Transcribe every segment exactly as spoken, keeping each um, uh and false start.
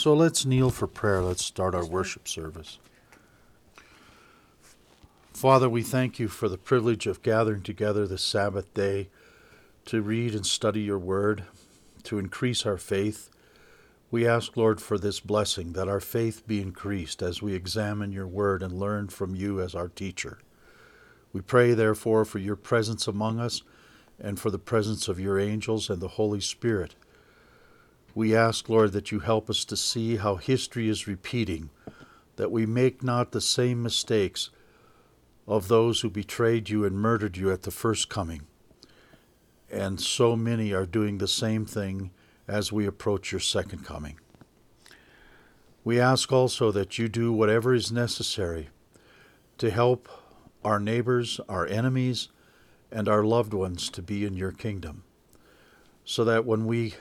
So let's kneel for prayer. Let's start our worship service. Father, we thank you for the privilege of gathering together this Sabbath day to read and study your word, to increase our faith. We ask, Lord, for this blessing, that our faith be increased as we examine your word and learn from you as our teacher. We pray, therefore, for your presence among us and for the presence of your angels and the Holy Spirit. We ask, Lord, that you help us to see how history is repeating, that we make not the same mistakes of those who betrayed you and murdered you at the first coming. And so many are doing the same thing as we approach your second coming. We ask also that you do whatever is necessary to help our neighbors, our enemies, and our loved ones to be in your kingdom, so that when we,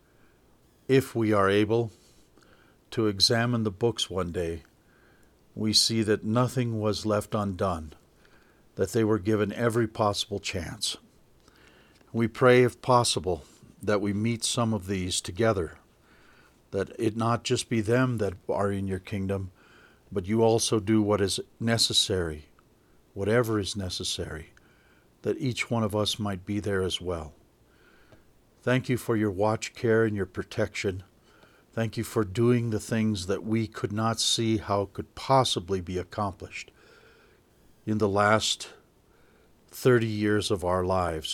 if we are able to examine the books one day, we see that nothing was left undone, that they were given every possible chance. We pray, if possible, that we meet some of these together, that it not just be them that are in your kingdom, but you also do what is necessary, whatever is necessary, that each one of us might be there as well. Thank you for your watch care and your protection. Thank you for doing the things that we could not see how could possibly be accomplished in the last thirty years of our lives.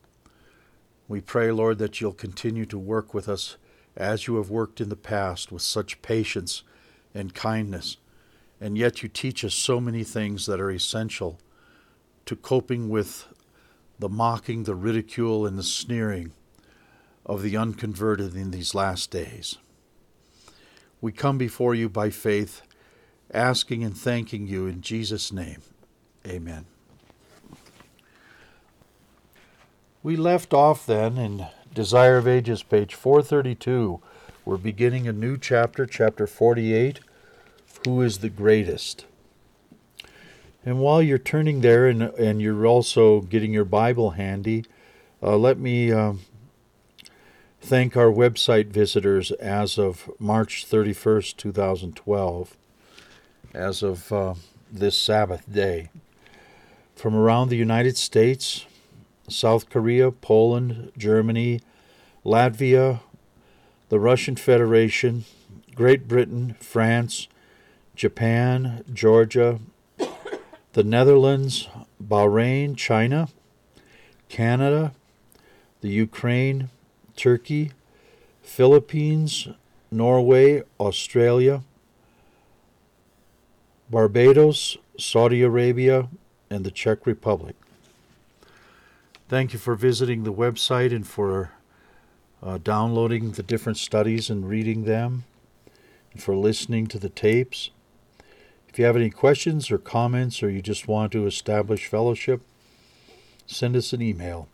We pray, Lord, that you'll continue to work with us as you have worked in the past with such patience and kindness, and yet you teach us so many things that are essential to coping with the mocking, the ridicule, and the sneering of the unconverted in these last days. We come before you by faith, asking and thanking you in Jesus' name. Amen. We left off then in Desire of Ages, page four thirty-two. We're beginning a new chapter, chapter forty-eight, Who is the Greatest? And while you're turning there and, and you're also getting your Bible handy, uh, let me uh, thank our website visitors as of March thirty-first, two thousand twelve, as of uh, this Sabbath day. From around the United States, South Korea, Poland, Germany, Latvia, the Russian Federation, Great Britain, France, Japan, Georgia, the Netherlands, Bahrain, China, Canada, the Ukraine, Turkey, Philippines, Norway, Australia, Barbados, Saudi Arabia, and the Czech Republic. Thank you for visiting the website and for uh, downloading the different studies and reading them, and for listening to the tapes. If you have any questions or comments, or you just want to establish fellowship, send us an email.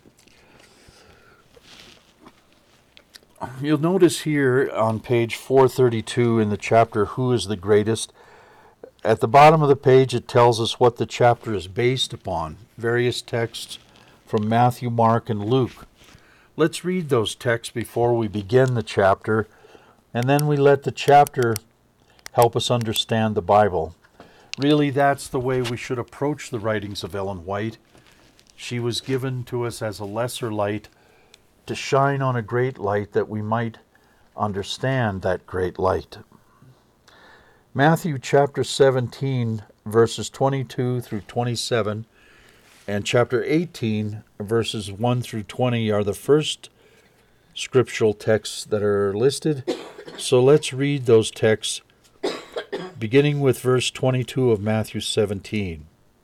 You'll notice here on page four thirty-two in the chapter, Who is the Greatest? At the bottom of the page, it tells us what the chapter is based upon, various texts from Matthew, Mark, and Luke. Let's read those texts before we begin the chapter, and then we let the chapter help us understand the Bible. Really, that's the way we should approach the writings of Ellen White. She was given to us as a lesser light to shine on a great light that we might understand that great light. Matthew chapter seventeen, verses twenty-two through twenty-seven, and chapter eighteen, verses one through twenty are the first scriptural texts that are listed. So let's read those texts, beginning with verse twenty-two of Matthew seventeen.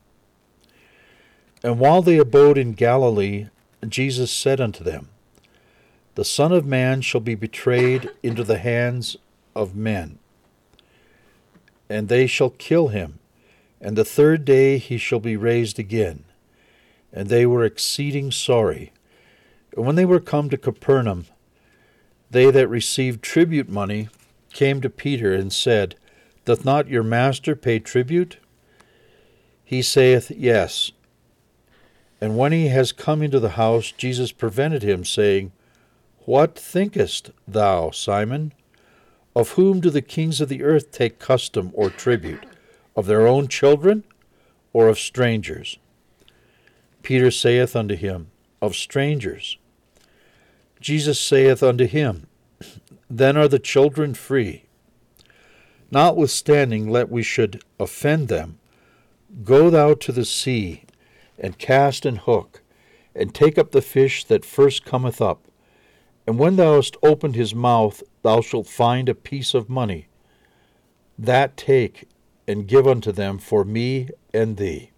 And while they abode in Galilee, Jesus said unto them, The Son of Man shall be betrayed into the hands of men, and they shall kill him, and the third day he shall be raised again. And they were exceeding sorry. And when they were come to Capernaum, they that received tribute money came to Peter and said, Doth not your master pay tribute? He saith, Yes. And when he has come into the house, Jesus prevented him, saying, What thinkest thou, Simon? Of whom do the kings of the earth take custom or tribute? Of their own children, or of strangers? Peter saith unto him, Of strangers. Jesus saith unto him, Then are the children free. Notwithstanding, let we should offend them, go thou to the sea, and cast an hook, and take up the fish that first cometh up. And when thou hast opened his mouth, thou shalt find a piece of money. That take, and give unto them for me and thee.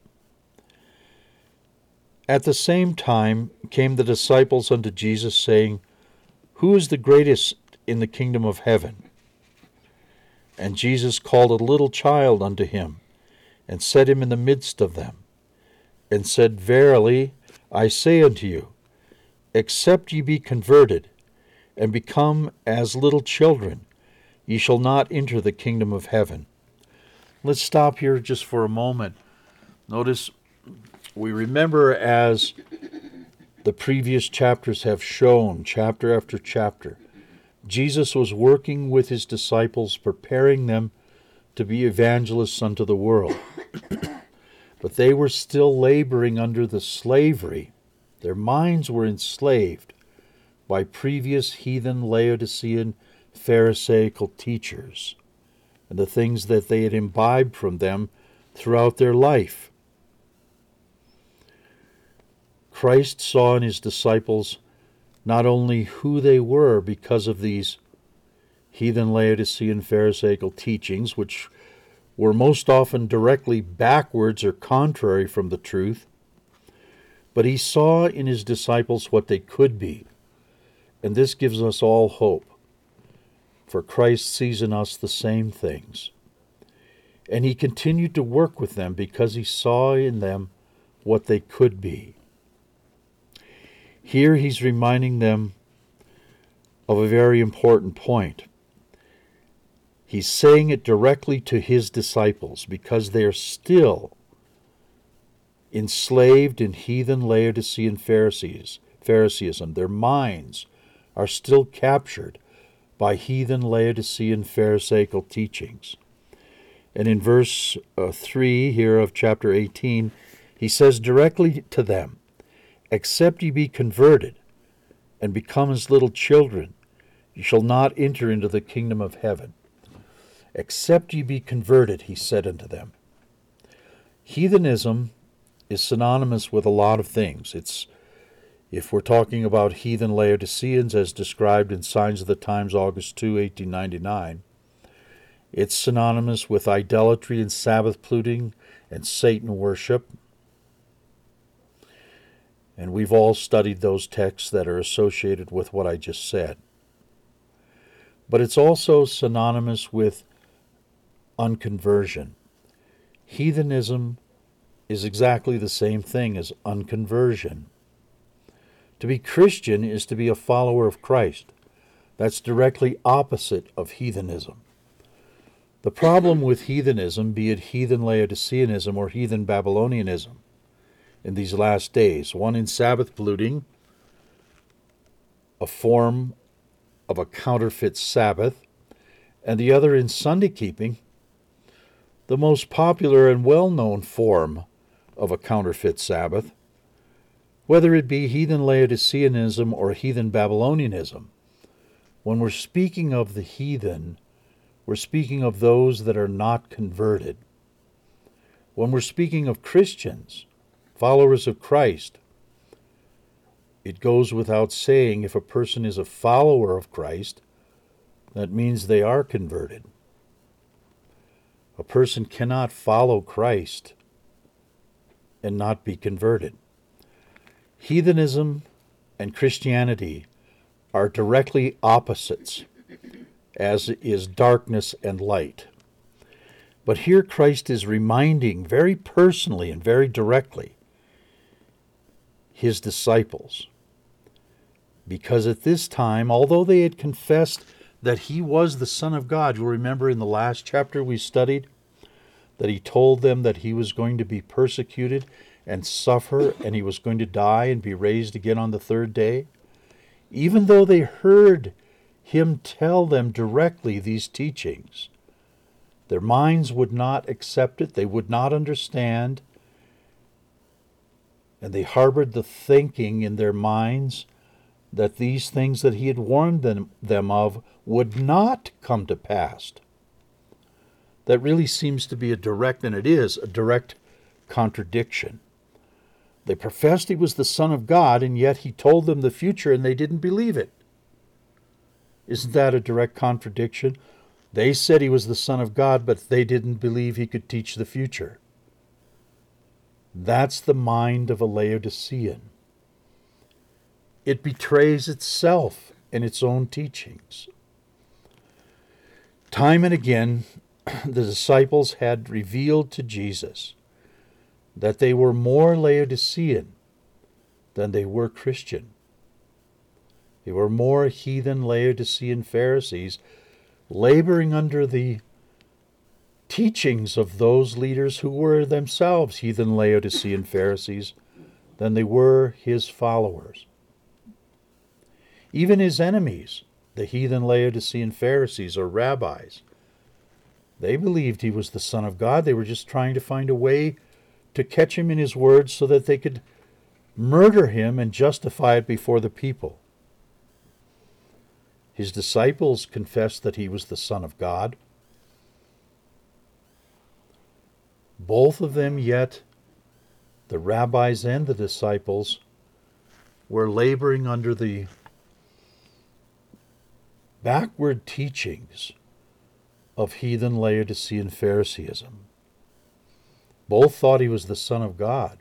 At the same time came the disciples unto Jesus, saying, Who is the greatest in the kingdom of heaven? And Jesus called a little child unto him, and set him in the midst of them, and said, Verily I say unto you, except ye be converted, and become as little children, ye shall not enter the kingdom of heaven. Let's stop here just for a moment. Notice, we remember, as the previous chapters have shown, chapter after chapter, Jesus was working with his disciples, preparing them to be evangelists unto the world. But they were still laboring under the slavery. Their minds were enslaved by previous heathen Laodicean Pharisaical teachers and the things that they had imbibed from them throughout their life. Christ saw in his disciples not only who they were because of these heathen Laodicean Pharisaical teachings, which were most often directly backwards or contrary from the truth, but he saw in his disciples what they could be. And this gives us all hope, for Christ sees in us the same things. And he continued to work with them because he saw in them what they could be. Here he's reminding them of a very important point. He's saying it directly to his disciples because they're still enslaved in heathen Laodicean Pharisees, Phariseeism. Their minds are still captured by heathen Laodicean Pharisaical teachings. And in verse uh, three here of chapter eighteen, he says directly to them, Except ye be converted, and become as little children, ye shall not enter into the kingdom of heaven. Except ye be converted, he said unto them. Heathenism is synonymous with a lot of things. It's, if we're talking about heathen Laodiceans as described in Signs of the Times, August second, eighteen ninety-nine, it's synonymous with idolatry and Sabbath polluting and Satan worship. And we've all studied those texts that are associated with what I just said. But it's also synonymous with unconversion. Heathenism is exactly the same thing as unconversion. To be Christian is to be a follower of Christ. That's directly opposite of heathenism. The problem with heathenism, be it heathen Laodiceanism or heathen Babylonianism, in these last days, one in Sabbath polluting, a form of a counterfeit Sabbath, and the other in Sunday keeping, the most popular and well-known form of a counterfeit Sabbath, whether it be heathen Laodiceanism or heathen Babylonianism. When we're speaking of the heathen, we're speaking of those that are not converted. When we're speaking of Christians, followers of Christ, it goes without saying, if a person is a follower of Christ, that means they are converted. A person cannot follow Christ and not be converted. Heathenism and Christianity are directly opposites, as is darkness and light. But here Christ is reminding very personally and very directly his disciples, because at this time, although they had confessed that he was the Son of God, you'll remember in the last chapter we studied that he told them that he was going to be persecuted and suffer, and he was going to die and be raised again on the third day. Even though they heard him tell them directly these teachings. Their minds would not accept it, they would not understand, and they harbored the thinking in their minds that these things that he had warned them, them of would not come to pass. That really seems to be a direct, and it is, a direct contradiction. They professed he was the Son of God, and yet he told them the future, and they didn't believe it. Isn't that a direct contradiction? They said he was the Son of God, but they didn't believe he could teach the future. That's the mind of a Laodicean. It betrays itself in its own teachings. Time and again, the disciples had revealed to Jesus that they were more Laodicean than they were Christian. They were more heathen Laodicean Pharisees, laboring under the teachings of those leaders who were themselves heathen Laodicean Pharisees than they were his followers. Even his enemies, the heathen Laodicean Pharisees or rabbis, they believed he was the Son of God. They were just trying to find a way to catch him in his words so that they could murder him and justify it before the people. His disciples confessed that he was the Son of God. Both of them, yet, the rabbis and the disciples, were laboring under the backward teachings of heathen Laodicean Phariseeism. Both thought he was the Son of God.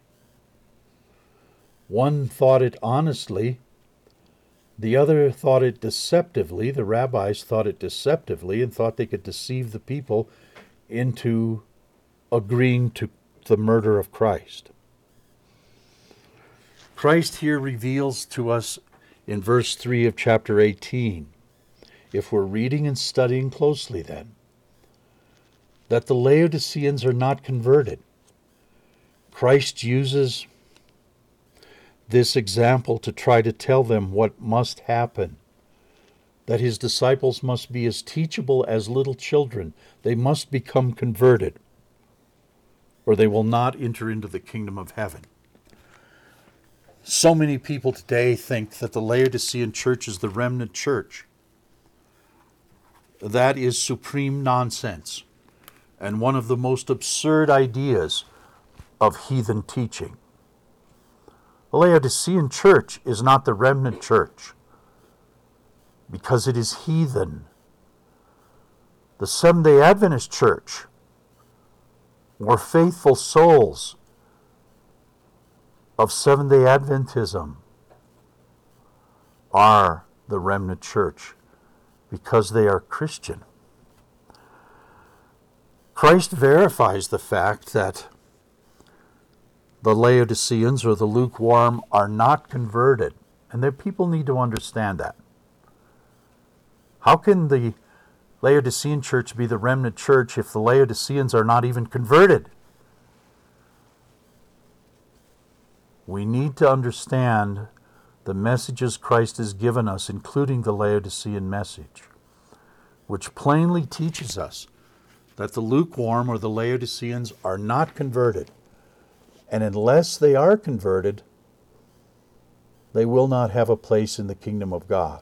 One thought it honestly, the other thought it deceptively. The rabbis thought it deceptively and thought they could deceive the people into agreeing to the murder of Christ. Christ here reveals to us in verse three of chapter eighteen, if we're reading and studying closely then, that the Laodiceans are not converted. Christ uses this example to try to tell them what must happen, that his disciples must be as teachable as little children. They must become converted, or they will not enter into the kingdom of heaven. So many people today think that the Laodicean church is the remnant church. That is supreme nonsense and one of the most absurd ideas of heathen teaching. The Laodicean church is not the remnant church because it is heathen. The Seventh-day Adventist church, or faithful souls of Seventh-day Adventism, are the remnant church because they are Christian. Christ verifies the fact that the Laodiceans or the lukewarm are not converted, and that people need to understand that. How can the Laodicean church be the remnant church if the Laodiceans are not even converted? We need to understand the messages Christ has given us, including the Laodicean message, which plainly teaches us that the lukewarm or the Laodiceans are not converted. And unless they are converted, they will not have a place in the kingdom of God.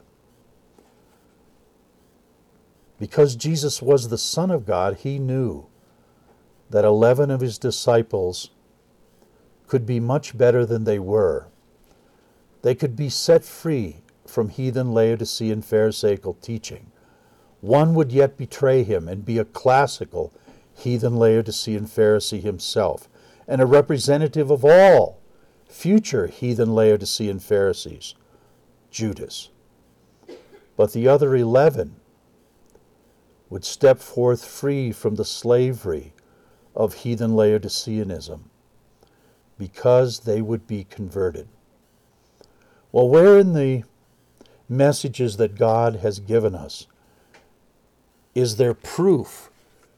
Because Jesus was the Son of God, he knew that eleven of his disciples could be much better than they were. They could be set free from heathen Laodicean Pharisaical teaching. One would yet betray him and be a classical heathen Laodicean Pharisee himself, and a representative of all future heathen Laodicean Pharisees, Judas. But the other eleven would step forth free from the slavery of heathen Laodiceanism because they would be converted. Well, where in the messages that God has given us is there proof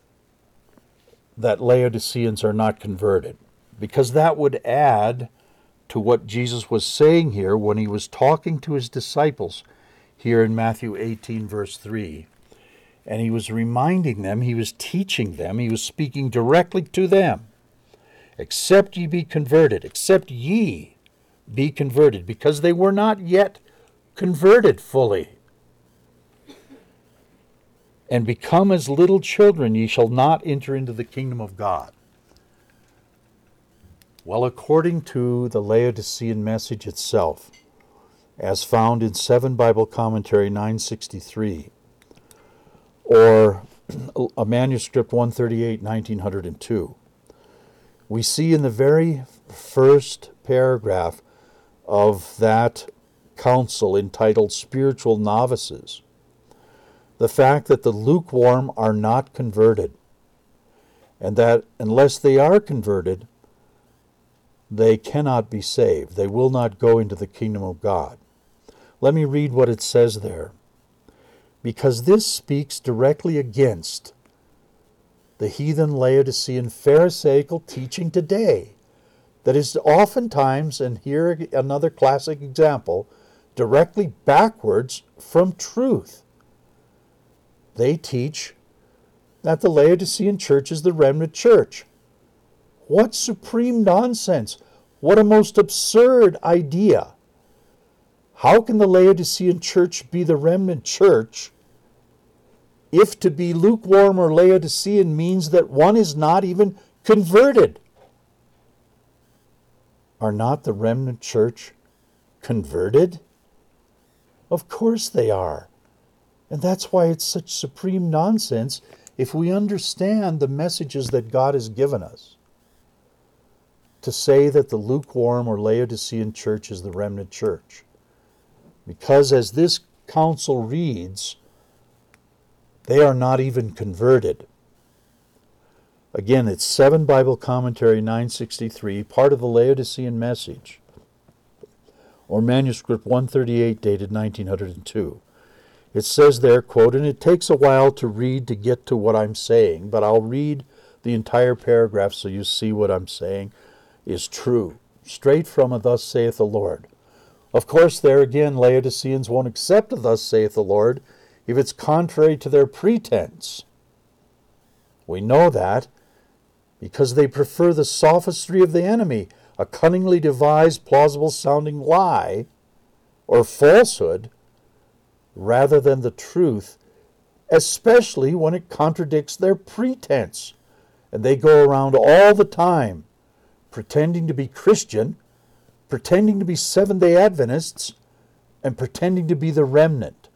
that Laodiceans are not converted? Because that would add to what Jesus was saying here when he was talking to his disciples here in Matthew eighteen, verse three. And he was reminding them, he was teaching them, he was speaking directly to them. Except ye be converted, except ye be converted, because they were not yet converted fully. And become as little children, ye shall not enter into the kingdom of God. Well, according to the Laodicean message itself, as found in seven Bible Commentary nine sixty-three, or a manuscript one thirty-eight, nineteen oh two, we see in the very first paragraph of that council entitled Spiritual Novices, the fact that the lukewarm are not converted, and that unless they are converted, they cannot be saved. They will not go into the kingdom of God. Let me read what it says there, because this speaks directly against the heathen Laodicean Pharisaical teaching today that is oftentimes, and here another classic example, directly backwards from truth. They teach that the Laodicean church is the remnant church. What supreme nonsense! What a most absurd idea! How can the Laodicean church be the remnant church if to be lukewarm or Laodicean means that one is not even converted? Are not the remnant church converted? Of course they are. And that's why it's such supreme nonsense if we understand the messages that God has given us, to say that the lukewarm or Laodicean church is the remnant church. Because as this council reads, they are not even converted. Again, it's seven Bible Commentary nine sixty-three, part of the Laodicean message, or manuscript one thirty-eight, dated nineteen oh two. It says there, quote, and it takes a while to read to get to what I'm saying, but I'll read the entire paragraph so you see what I'm saying is true, straight from a thus saith the Lord. Of course, there again, Laodiceans won't accept a thus saith the Lord if it's contrary to their pretense. We know that because they prefer the sophistry of the enemy, a cunningly devised, plausible-sounding lie or falsehood, rather than the truth, especially when it contradicts their pretense. And they go around all the time pretending to be Christian, pretending to be Seventh-day Adventists, and pretending to be the remnant.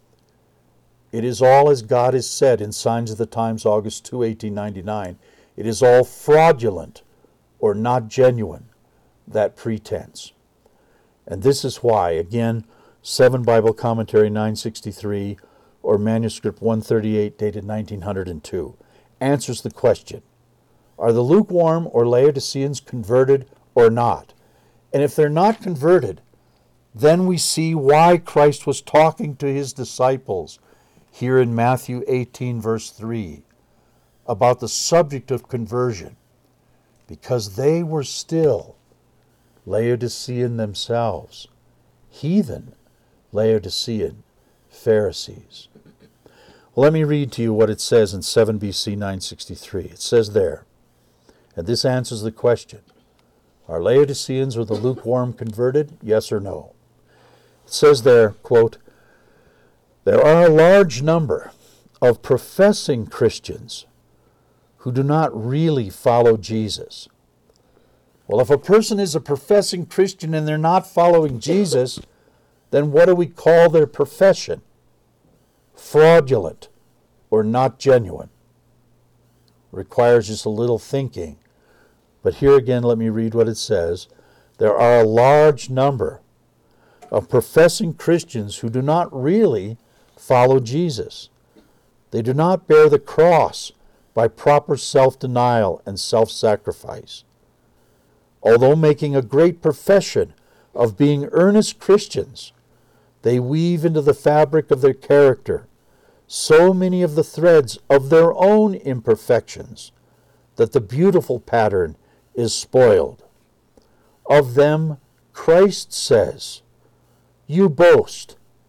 It is all as God has said in Signs of the Times, August second, eighteen ninety-nine. It is all fraudulent or not genuine, that pretense. And this is why, again, seven Bible Commentary nine sixty-three, or manuscript one thirty-eight, dated nineteen oh two, answers the question, are the lukewarm or Laodiceans converted or not? And if they're not converted, then we see why Christ was talking to his disciples here in Matthew eighteen, verse three, about the subject of conversion, because they were still Laodicean themselves, heathen Laodicean Pharisees. Well, let me read to you what it says in seven B C nine sixty-three. It says there, and this answers the question, are Laodiceans or the lukewarm converted? Yes or no? It says there, quote, there are a large number of professing Christians who do not really follow Jesus. Well, if a person is a professing Christian and they're not following Jesus, then what do we call their profession? Fraudulent or not genuine. Requires just a little thinking. But here again, let me read what it says. There are a large number of professing Christians who do not really follow Jesus. They do not bear the cross by proper self-denial and self-sacrifice. Although making a great profession of being earnest Christians, they weave into the fabric of their character so many of the threads of their own imperfections that the beautiful pattern is spoiled. Of them, Christ says, you boast,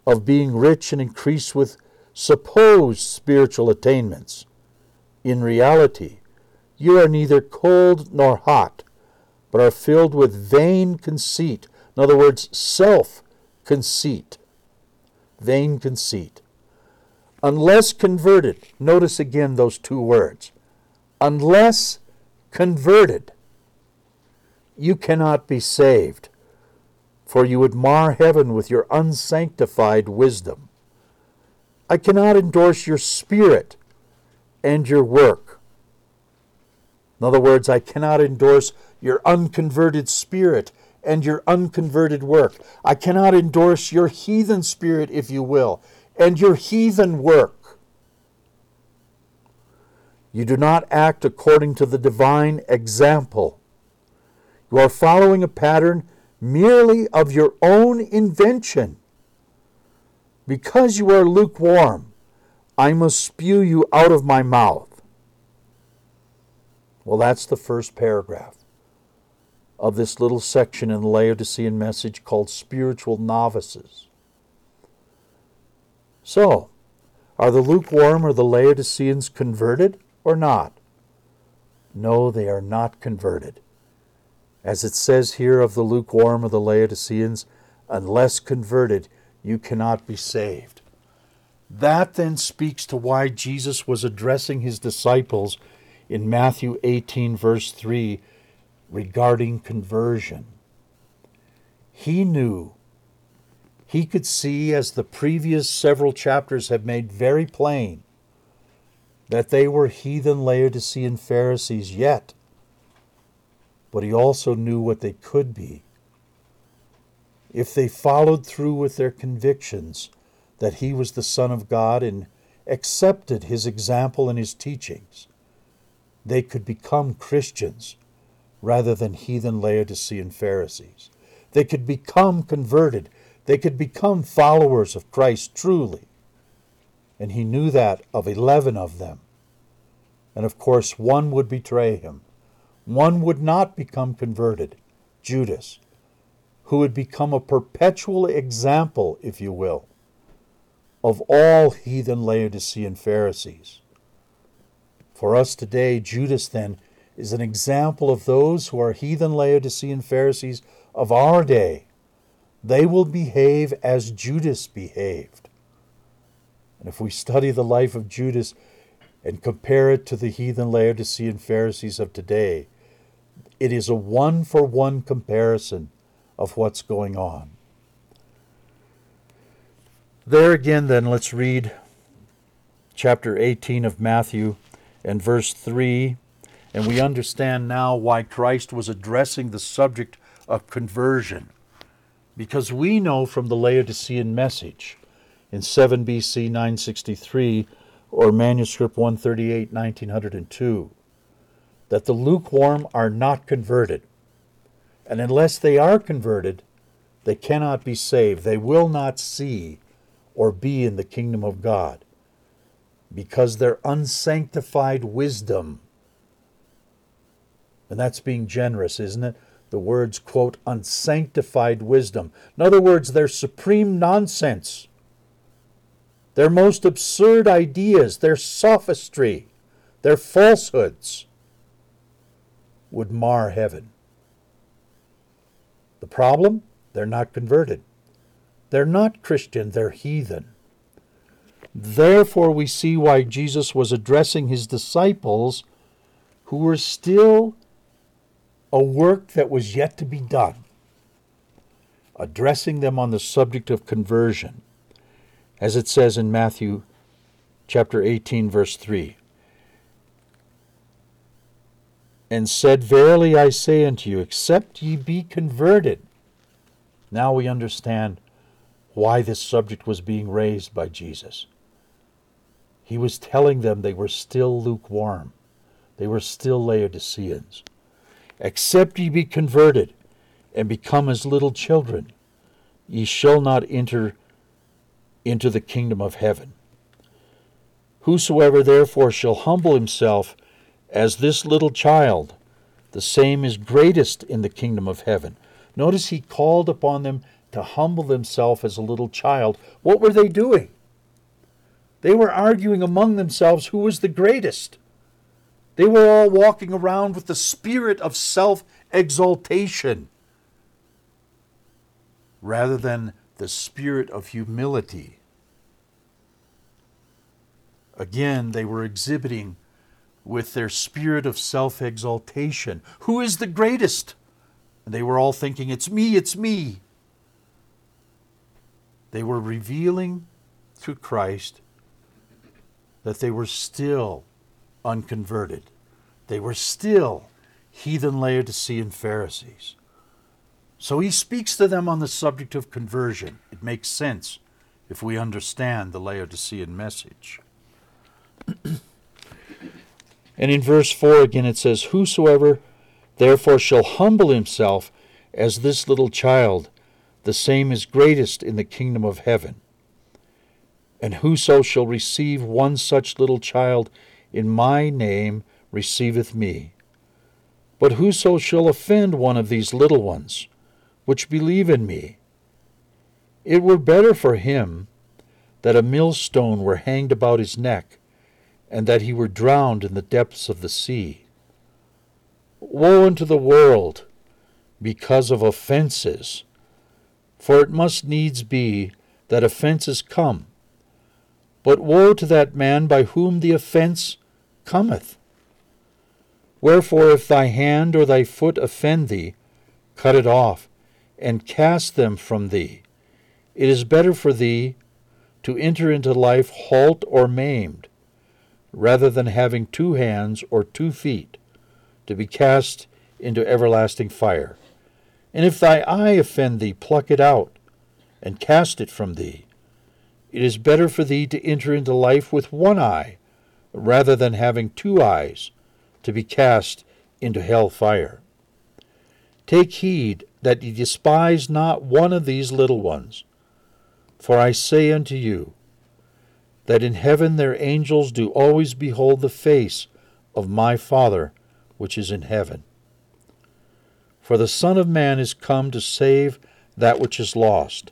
of being rich and increased with supposed spiritual attainments. In reality, you are neither cold nor hot, but are filled with vain conceit. In other words, self-conceit. Vain conceit. Unless converted, notice again those two words. Unless converted, you cannot be saved, for you would mar heaven with your unsanctified wisdom. I cannot endorse your spirit and your work. In other words, I cannot endorse your unconverted spirit and your unconverted work. I cannot endorse your heathen spirit, if you will, and your heathen work. You do not act according to the divine example. You are following a pattern merely of your own invention. Because you are lukewarm, I must spew you out of my mouth. Well, that's the first paragraph of this little section in the Laodicean message called Spiritual Novices. So, are the lukewarm or the Laodiceans converted or not? No, they are not converted. As it says here of the lukewarm or the Laodiceans, unless converted, you cannot be saved. That then speaks to why Jesus was addressing his disciples in Matthew eighteen, verse three, regarding conversion. He knew, he could see, as the previous several chapters have made very plain, that they were heathen Laodicean Pharisees yet, but he also knew what they could be if they followed through with their convictions that he was the Son of God and accepted his example and his teachings. They could become Christians rather than heathen Laodicean Pharisees. They could become converted. They could become followers of Christ truly. And he knew that of eleven of them. And of course, one would betray him. One would not become converted, Judas, who would become a perpetual example, if you will, of all heathen Laodicean Pharisees. For us today, Judas then is an example of those who are heathen Laodicean Pharisees of our day. They will behave as Judas behaved. And if we study the life of Judas and compare it to the heathen Laodicean Pharisees of today, it is a one-for-one comparison of what's going on. There again, then, let's read chapter eighteen of Matthew and verse three, and we understand now why Christ was addressing the subject of conversion. Because we know from the Laodicean message in seven B C nine sixty-three, or manuscript one thirty-eight, nineteen oh two, that the lukewarm are not converted. And unless they are converted, they cannot be saved. They will not see or be in the kingdom of God, because their unsanctified wisdom, and that's being generous, isn't it? The words, quote, unsanctified wisdom. In other words, their supreme nonsense, their most absurd ideas, their sophistry, their falsehoods would mar heaven. The problem? They're not converted. They're not Christian, they're heathen. Therefore, we see why Jesus was addressing his disciples who were still a work that was yet to be done, addressing them on the subject of conversion, as it says in Matthew chapter eighteen, verse three. And said, verily I say unto you, except ye be converted. Now we understand why this subject was being raised by Jesus. He was telling them they were still lukewarm. They were still Laodiceans. Except ye be converted and become as little children, ye shall not enter into the kingdom of heaven. Whosoever therefore shall humble himself as this little child, the same is greatest in the kingdom of heaven. Notice he called upon them to humble themselves as a little child, what were they doing? They were arguing among themselves who was the greatest. They were all walking around with the spirit of self-exaltation rather than the spirit of humility. Again, they were exhibiting with their spirit of self-exaltation. Who is the greatest? And they were all thinking, it's me, it's me. They were revealing through Christ that they were still unconverted. They were still heathen Laodicean Pharisees. So he speaks to them on the subject of conversion. It makes sense if we understand the Laodicean message. And in verse four again it says, whosoever therefore shall humble himself as this little child, the same is greatest in the kingdom of heaven. And whoso shall receive one such little child in my name receiveth me. But whoso shall offend one of these little ones, which believe in me, it were better for him that a millstone were hanged about his neck, and that he were drowned in the depths of the sea. Woe unto the world because of offenses, for it must needs be that offenses come. But woe to that man by whom the offense cometh. Wherefore if thy hand or thy foot offend thee, cut it off, and cast them from thee. It is better for thee to enter into life halt or maimed, rather than having two hands or two feet, to be cast into everlasting fire. And if thy eye offend thee, pluck it out, and cast it from thee. It is better for thee to enter into life with one eye, rather than having two eyes, to be cast into hell fire. Take heed that ye despise not one of these little ones. For I say unto you, that in heaven their angels do always behold the face of my Father which is in heaven. For the Son of Man is come to save that which is lost.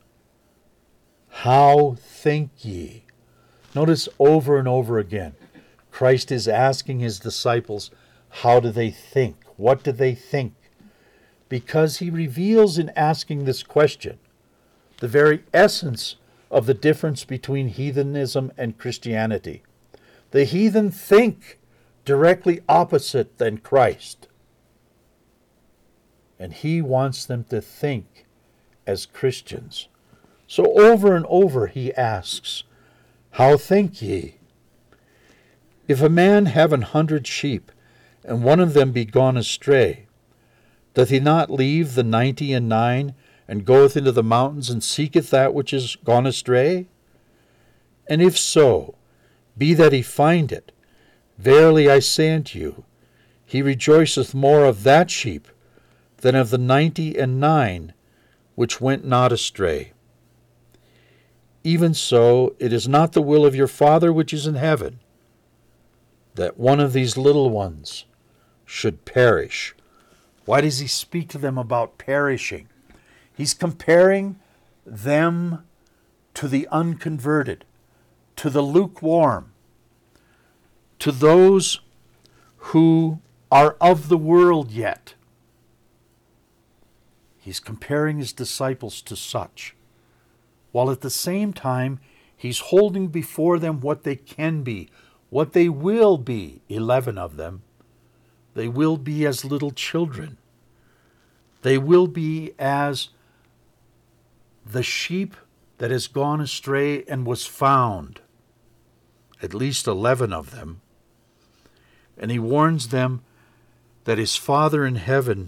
How think ye? Notice over and over again, Christ is asking his disciples, how do they think? What do they think? Because he reveals in asking this question the very essence of the difference between heathenism and Christianity. The heathen think directly opposite than Christ. And he wants them to think as Christians. So over and over he asks, how think ye? If a man have an hundred sheep, and one of them be gone astray, doth he not leave the ninety and nine, and goeth into the mountains, and seeketh that which is gone astray? And if so, be that he find it, verily I say unto you, he rejoiceth more of that sheep than of the ninety and nine which went not astray. Even so, it is not the will of your Father which is in heaven, that one of these little ones should perish. Why does he speak to them about perishing? He's comparing them to the unconverted, to the lukewarm, to those who are of the world yet. He's comparing his disciples to such, while at the same time he's holding before them what they can be, what they will be, eleven of them. They will be as little children. They will be as the sheep that has gone astray and was found, at least eleven of them. And he warns them that his Father in heaven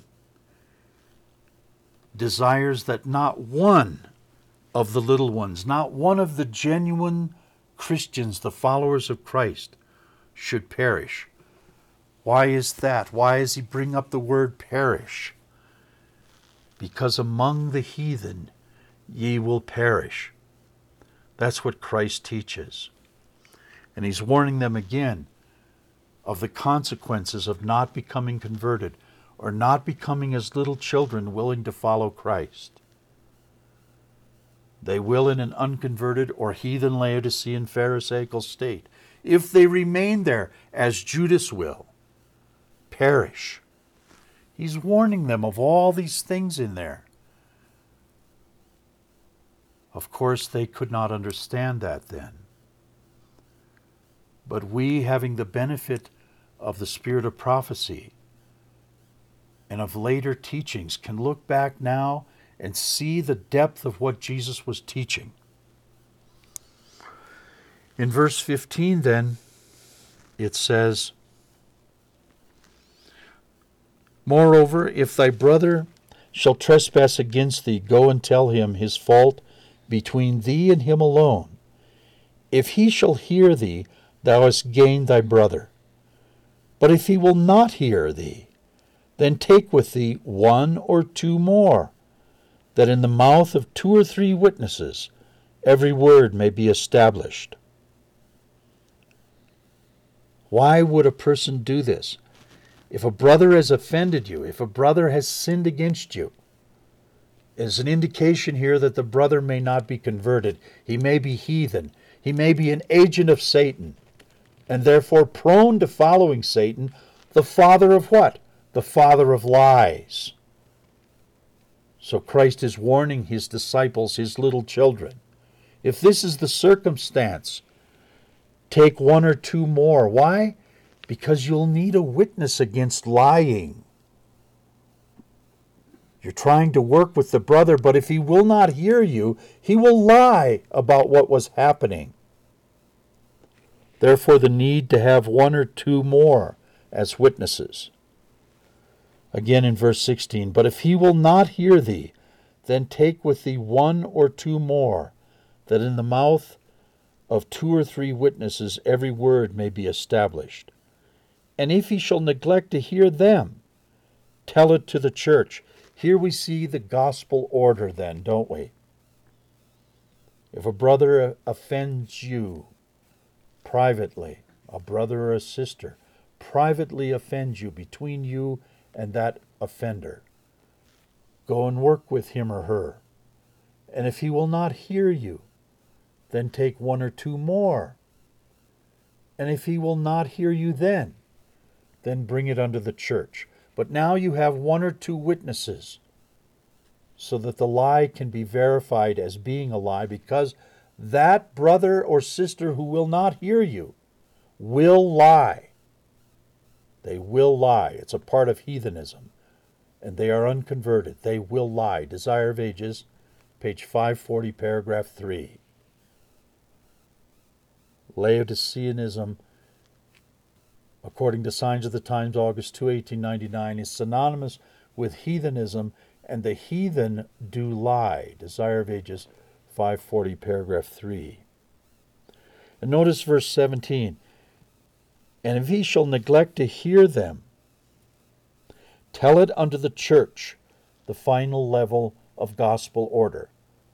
desires that not one of the little ones, not one of the genuine Christians, the followers of Christ, should perish. Why is that? Why does he bring up the word perish? Because among the heathen ye will perish. That's what Christ teaches. And he's warning them again of the consequences of not becoming converted or not becoming as little children willing to follow Christ. They will in an unconverted or heathen Laodicean Pharisaical state, if they remain there, as Judas will, perish. He's warning them of all these things in there. Of course, they could not understand that then. But we, having the benefit of the spirit of prophecy and of later teachings, can look back now and see the depth of what Jesus was teaching. In verse fifteen, then, it says, "Moreover, if thy brother shall trespass against thee, go and tell him his fault between thee and him alone. If he shall hear thee, thou hast gained thy brother. But if he will not hear thee, then take with thee one or two more, that in the mouth of two or three witnesses every word may be established." Why would a person do this? If a brother has offended you, if a brother has sinned against you, is an indication here that the brother may not be converted. He may be heathen. He may be an agent of Satan, and therefore prone to following Satan, the father of what? The father of lies. So Christ is warning his disciples, his little children. If this is the circumstance, take one or two more. Why? Because you'll need a witness against lying. You're trying to work with the brother, but if he will not hear you, he will lie about what was happening. Therefore, the need to have one or two more as witnesses. Again in verse sixteen, "But if he will not hear thee, then take with thee one or two more, that in the mouth of two or three witnesses every word may be established. And if he shall neglect to hear them, tell it to the church." Here we see the gospel order then, don't we? If a brother offends you privately, a brother or a sister privately offends you between you and that offender, go and work with him or her. And if he will not hear you, then take one or two more. And if he will not hear you then, then bring it unto the church. But now you have one or two witnesses, so that the lie can be verified as being a lie, because that brother or sister who will not hear you will lie. They will lie. It's a part of heathenism. And they are unconverted. They will lie. Desire of Ages, page five forty, paragraph three. Laodiceanism, according to Signs of the Times, August second, eighteen ninety-nine, is synonymous with heathenism, and the heathen do lie. Desire of Ages, five forty, paragraph three. And notice verse seventeen. "And if he shall neglect to hear them, tell it unto the church," the final level of gospel order.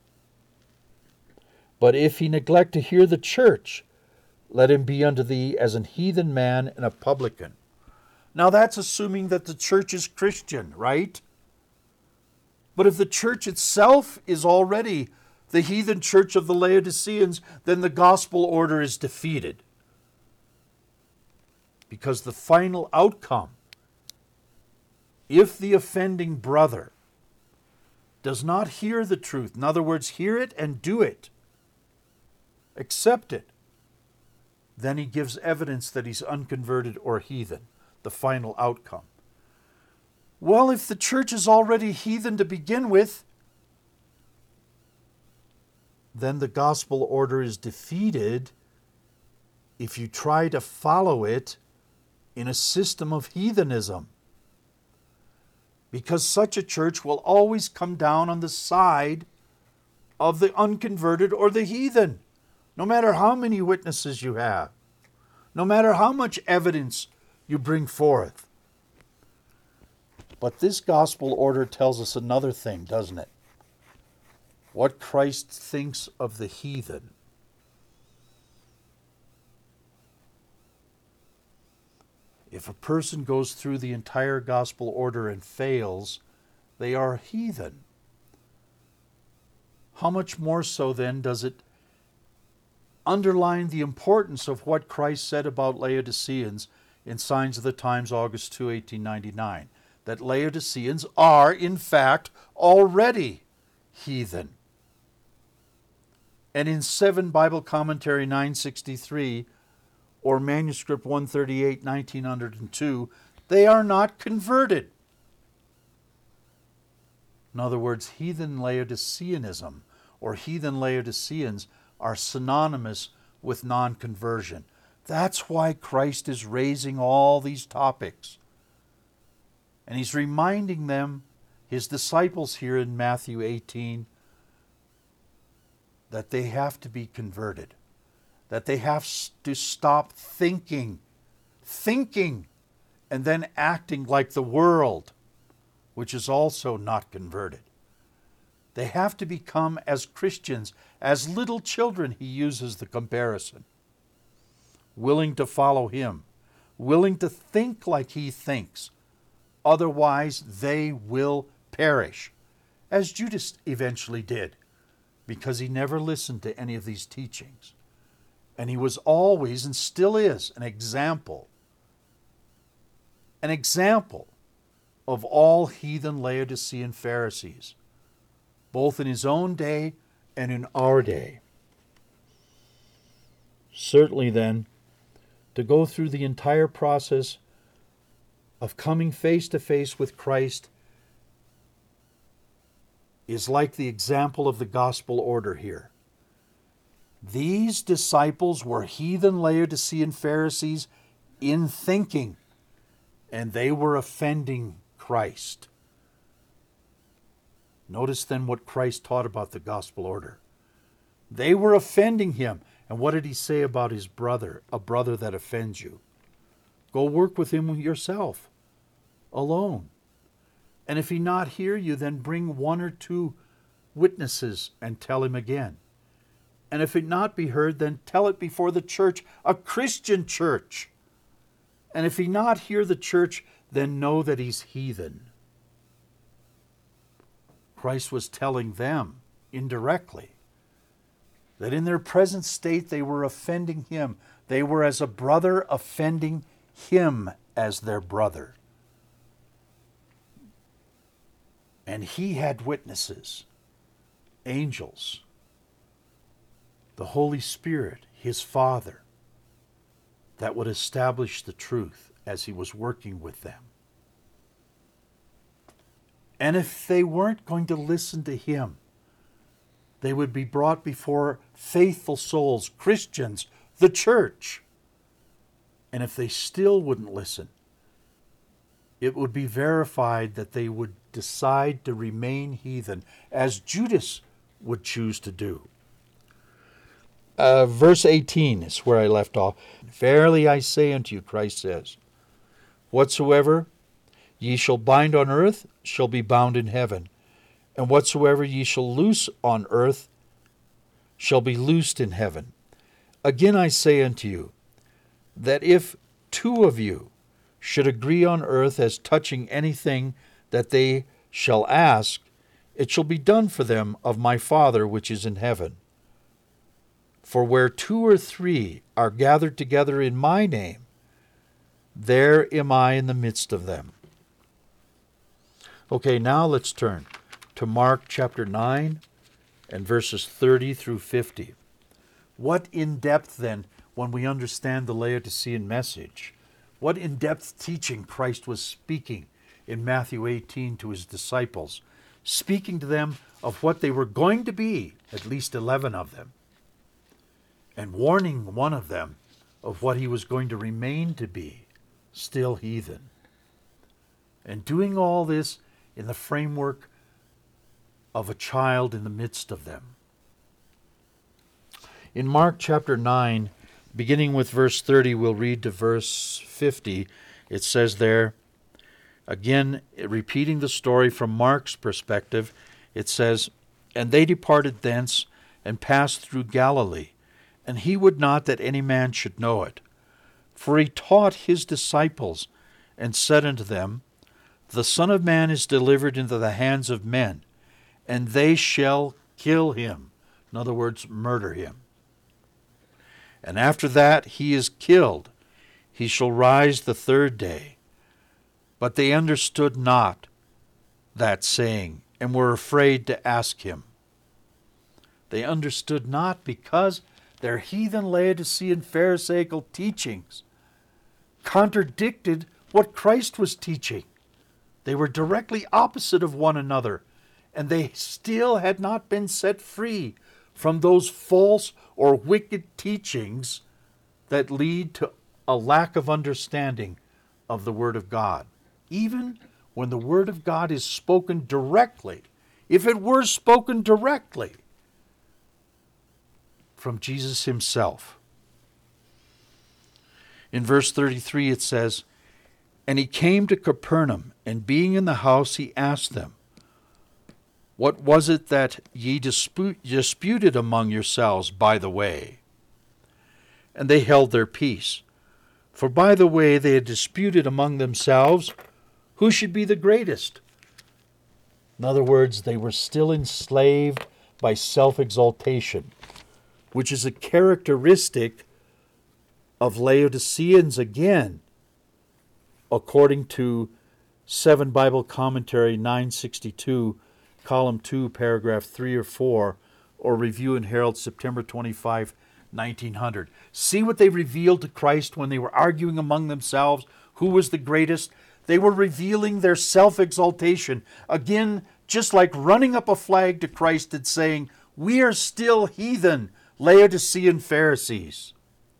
"But if he neglect to hear the church, let him be unto thee as an heathen man and a publican." Now that's assuming that the church is Christian, right? But if the church itself is already the heathen church of the Laodiceans, then the gospel order is defeated. Because the final outcome, if the offending brother does not hear the truth, in other words, hear it and do it, accept it, then he gives evidence that he's unconverted or heathen, the final outcome. Well, if the church is already heathen to begin with, then the gospel order is defeated if you try to follow it in a system of heathenism. Because such a church will always come down on the side of the unconverted or the heathen. No matter how many witnesses you have, no matter how much evidence you bring forth. But this gospel order tells us another thing, doesn't it? What Christ thinks of the heathen. If a person goes through the entire gospel order and fails, they are heathen. how much more so then does it underline the importance of what Christ said about Laodiceans in Signs of the Times, August second, eighteen ninety-nine, that Laodiceans are, in fact, already heathen. And in seven Bible Commentary nine sixty-three, or Manuscript one thirty-eight, nineteen oh two, they are not converted. In other words, heathen Laodiceanism or heathen Laodiceans are synonymous with non-conversion. That's why Christ is raising all these topics. And he's reminding them, his disciples here in Matthew eighteen, that they have to be converted, that they have to stop thinking, thinking, and then acting like the world, which is also not converted. They have to become, as Christians, as little children, he uses the comparison, willing to follow him, willing to think like he thinks. Otherwise, they will perish, as Judas eventually did, because he never listened to any of these teachings. And he was always, and still is, an example, an example of all heathen Laodicean Pharisees, both in his own day and in our day. Certainly then, to go through the entire process of coming face to face with Christ is like the example of the gospel order here. These disciples were heathen Laodicean Pharisees in thinking, and they were offending Christ. Notice then what Christ taught about the gospel order. They were offending him. And what did he say about his brother, a brother that offends you? Go work with him yourself, alone. And if he not hear you, then bring one or two witnesses and tell him again. And if it not be heard, then tell it before the church, a Christian church. And if he not hear the church, then know that he's heathen. Christ was telling them indirectly that in their present state they were offending him. They were as a brother offending him as their brother. And he had witnesses, angels, the Holy Spirit, his Father, that would establish the truth as he was working with them. And if they weren't going to listen to him, they would be brought before faithful souls, Christians, the church. And if they still wouldn't listen, it would be verified that they would decide to remain heathen, as Judas would choose to do. Uh, verse eighteen is where I left off. Verily I say unto you, Christ says, whatsoever ye shall bind on earth shall be bound in heaven, and whatsoever ye shall loose on earth shall be loosed in heaven. Again I say unto you, that if two of you should agree on earth as touching anything that they shall ask, it shall be done for them of my Father which is in heaven. For where two or three are gathered together in my name, there am I in the midst of them. Okay, now let's turn to Mark chapter nine and verses thirty through fifty. What in-depth then, when we understand the Laodicean message, what in-depth teaching Christ was speaking in Matthew eighteen to his disciples, speaking to them of what they were going to be, at least eleven of them, and warning one of them of what he was going to remain to be, still heathen. And doing all this in the framework of a child in the midst of them. In Mark chapter nine, beginning with verse thirty, we'll read to verse fifty. It says there, again, repeating the story from Mark's perspective, it says, and they departed thence and passed through Galilee, and he would not that any man should know it. For he taught his disciples, and said unto them, the Son of Man is delivered into the hands of men, and they shall kill him. In other words, murder him. And after that he is killed, he shall rise the third day. But they understood not that saying, and were afraid to ask him. They understood not because their heathen Laodicean Pharisaical teachings contradicted what Christ was teaching. They were directly opposite of one another, and they still had not been set free from those false or wicked teachings that lead to a lack of understanding of the Word of God. Even when the Word of God is spoken directly, if it were spoken directly from Jesus himself. In verse thirty-three it says, "And he came to Capernaum, and being in the house he asked them, What was it that ye dispute, disputed among yourselves by the way? And they held their peace. For by the way they had disputed among themselves, who should be the greatest?" In other words, they were still enslaved by self-exaltation, which is a characteristic of Laodiceans again, according to seven Bible Commentary nine sixty-two, column two, paragraph three or four, or Review and Herald, September twenty-fifth, nineteen hundred. See what they revealed to Christ when they were arguing among themselves who was the greatest? They were revealing their self-exaltation. Again, just like running up a flag to Christ and saying, "We are still heathen, Laodicean Pharisees."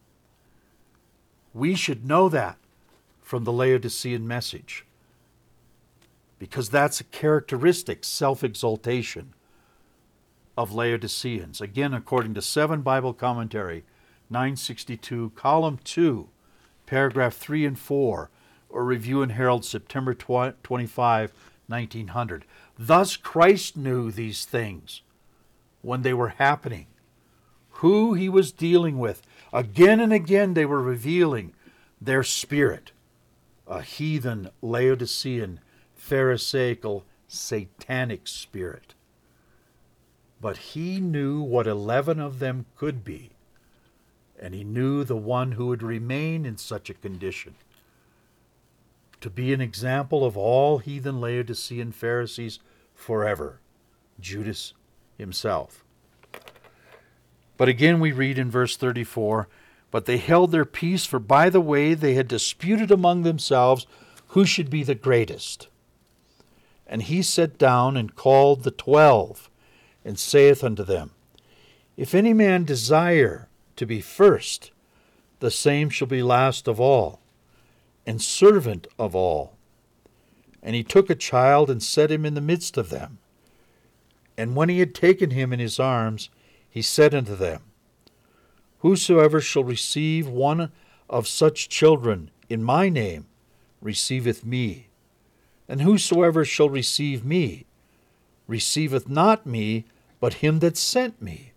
We should know that from the Laodicean message, because that's a characteristic, self-exaltation, of Laodiceans. Again, according to seven Bible Commentary, nine sixty-two, column two, paragraph three and four, or Review and Herald, September twenty-fifth, nineteen hundred. Thus Christ knew these things when they were happening, who he was dealing with. Again and again they were revealing their spirit, a heathen, Laodicean, Pharisaical, satanic spirit. But he knew what eleven of them could be, and he knew the one who would remain in such a condition, to be an example of all heathen Laodicean Pharisees forever, Judas himself. But again we read in verse thirty-four, "But they held their peace, for by the way they had disputed among themselves who should be the greatest. And he sat down and called the twelve, and saith unto them, If any man desire to be first, the same shall be last of all, and servant of all. And he took a child and set him in the midst of them. And when he had taken him in his arms, he said unto them, Whosoever shall receive one of such children in my name receiveth me. And whosoever shall receive me receiveth not me, but him that sent me.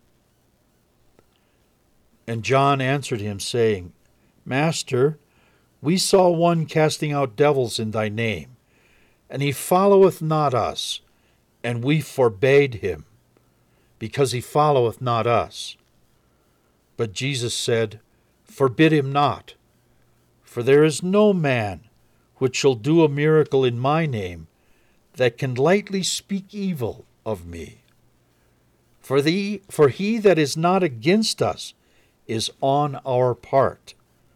And John answered him, saying, Master, we saw one casting out devils in thy name, and he followeth not us, and we forbade him, because he followeth not us. But Jesus said, Forbid him not, for there is no man which shall do a miracle in my name that can lightly speak evil of me. For, the, for he that is not against us is on our part.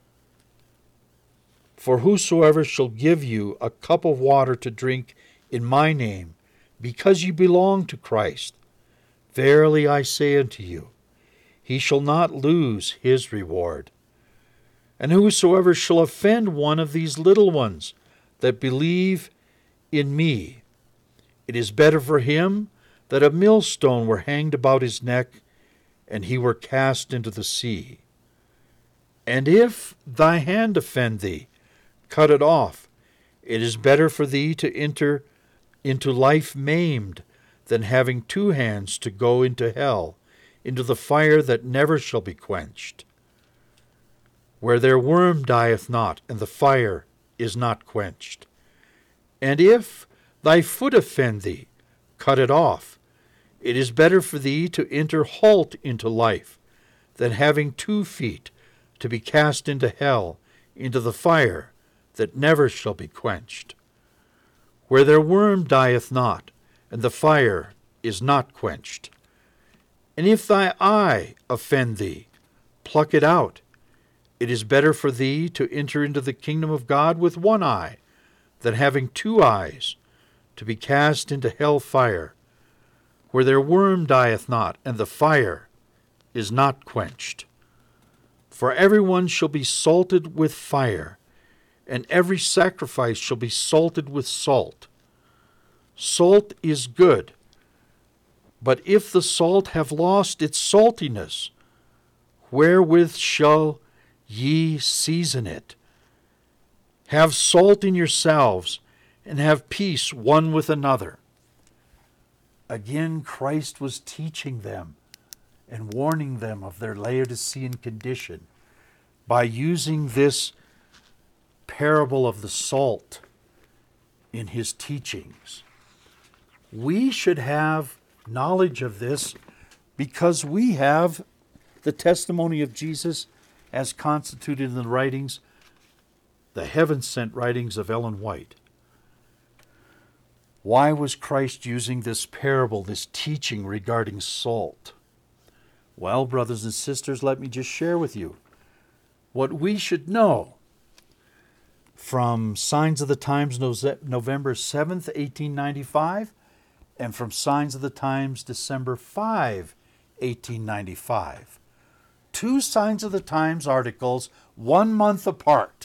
For whosoever shall give you a cup of water to drink in my name, because you belong to Christ, verily I say unto you, he shall not lose his reward. And whosoever shall offend one of these little ones that believe in me, it is better for him that a millstone were hanged about his neck, and he were cast into the sea. And if thy hand offend thee, cut it off. It is better for thee to enter into life maimed than having two hands to go into hell, into the fire that never shall be quenched, where their worm dieth not, and the fire is not quenched. And if thy foot offend thee, cut it off. It is better for thee to enter halt into life, than having two feet to be cast into hell, into the fire that never shall be quenched, where their worm dieth not, and the fire is not quenched. And if thy eye offend thee, pluck it out. It is better for thee to enter into the kingdom of God with one eye, than having two eyes to be cast into hell fire, where their worm dieth not, and the fire is not quenched. For every one shall be salted with fire, and every sacrifice shall be salted with salt. Salt is good, but if the salt have lost its saltiness, wherewith shall ye season it? Have salt in yourselves, and have peace one with another. Again, Christ was teaching them and warning them of their Laodicean condition by using this parable of the salt in his teachings. We should have knowledge of this because we have the testimony of Jesus as constituted in the writings, the heaven-sent writings of Ellen White. Why was Christ using this parable, this teaching regarding salt? Well, brothers and sisters, let me just share with you what we should know from Signs of the Times, November seventh, eighteen ninety-five, and from Signs of the Times, December fifth, eighteen ninety-five. Two Signs of the Times articles, one month apart.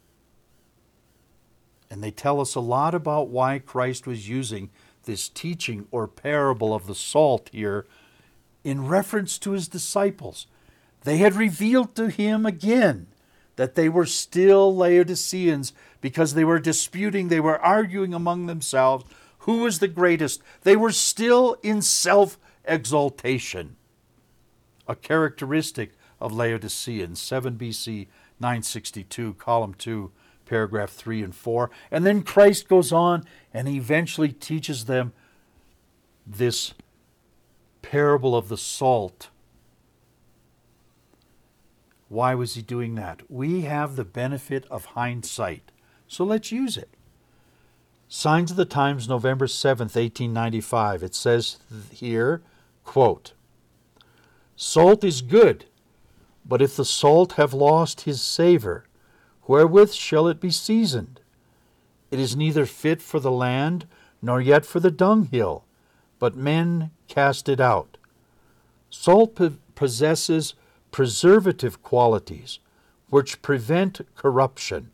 And they tell us a lot about why Christ was using this teaching or parable of the salt here in reference to his disciples. They had revealed to him again that they were still Laodiceans because they were disputing, they were arguing among themselves who was the greatest. They were still in self-exaltation, a characteristic of Laodiceans, seven B C, nine sixty-two, column two, paragraph three and four. And then Christ goes on and he eventually teaches them this parable of the salt. Why was he doing that? We have the benefit of hindsight, so let's use it. Signs of the Times, November seventh, eighteen ninety-five. It says here, quote, "Salt is good, but if the salt have lost his savor, wherewith shall it be seasoned? It is neither fit for the land, nor yet for the dunghill, but men cast it out. Salt possesses preservative qualities, which prevent corruption.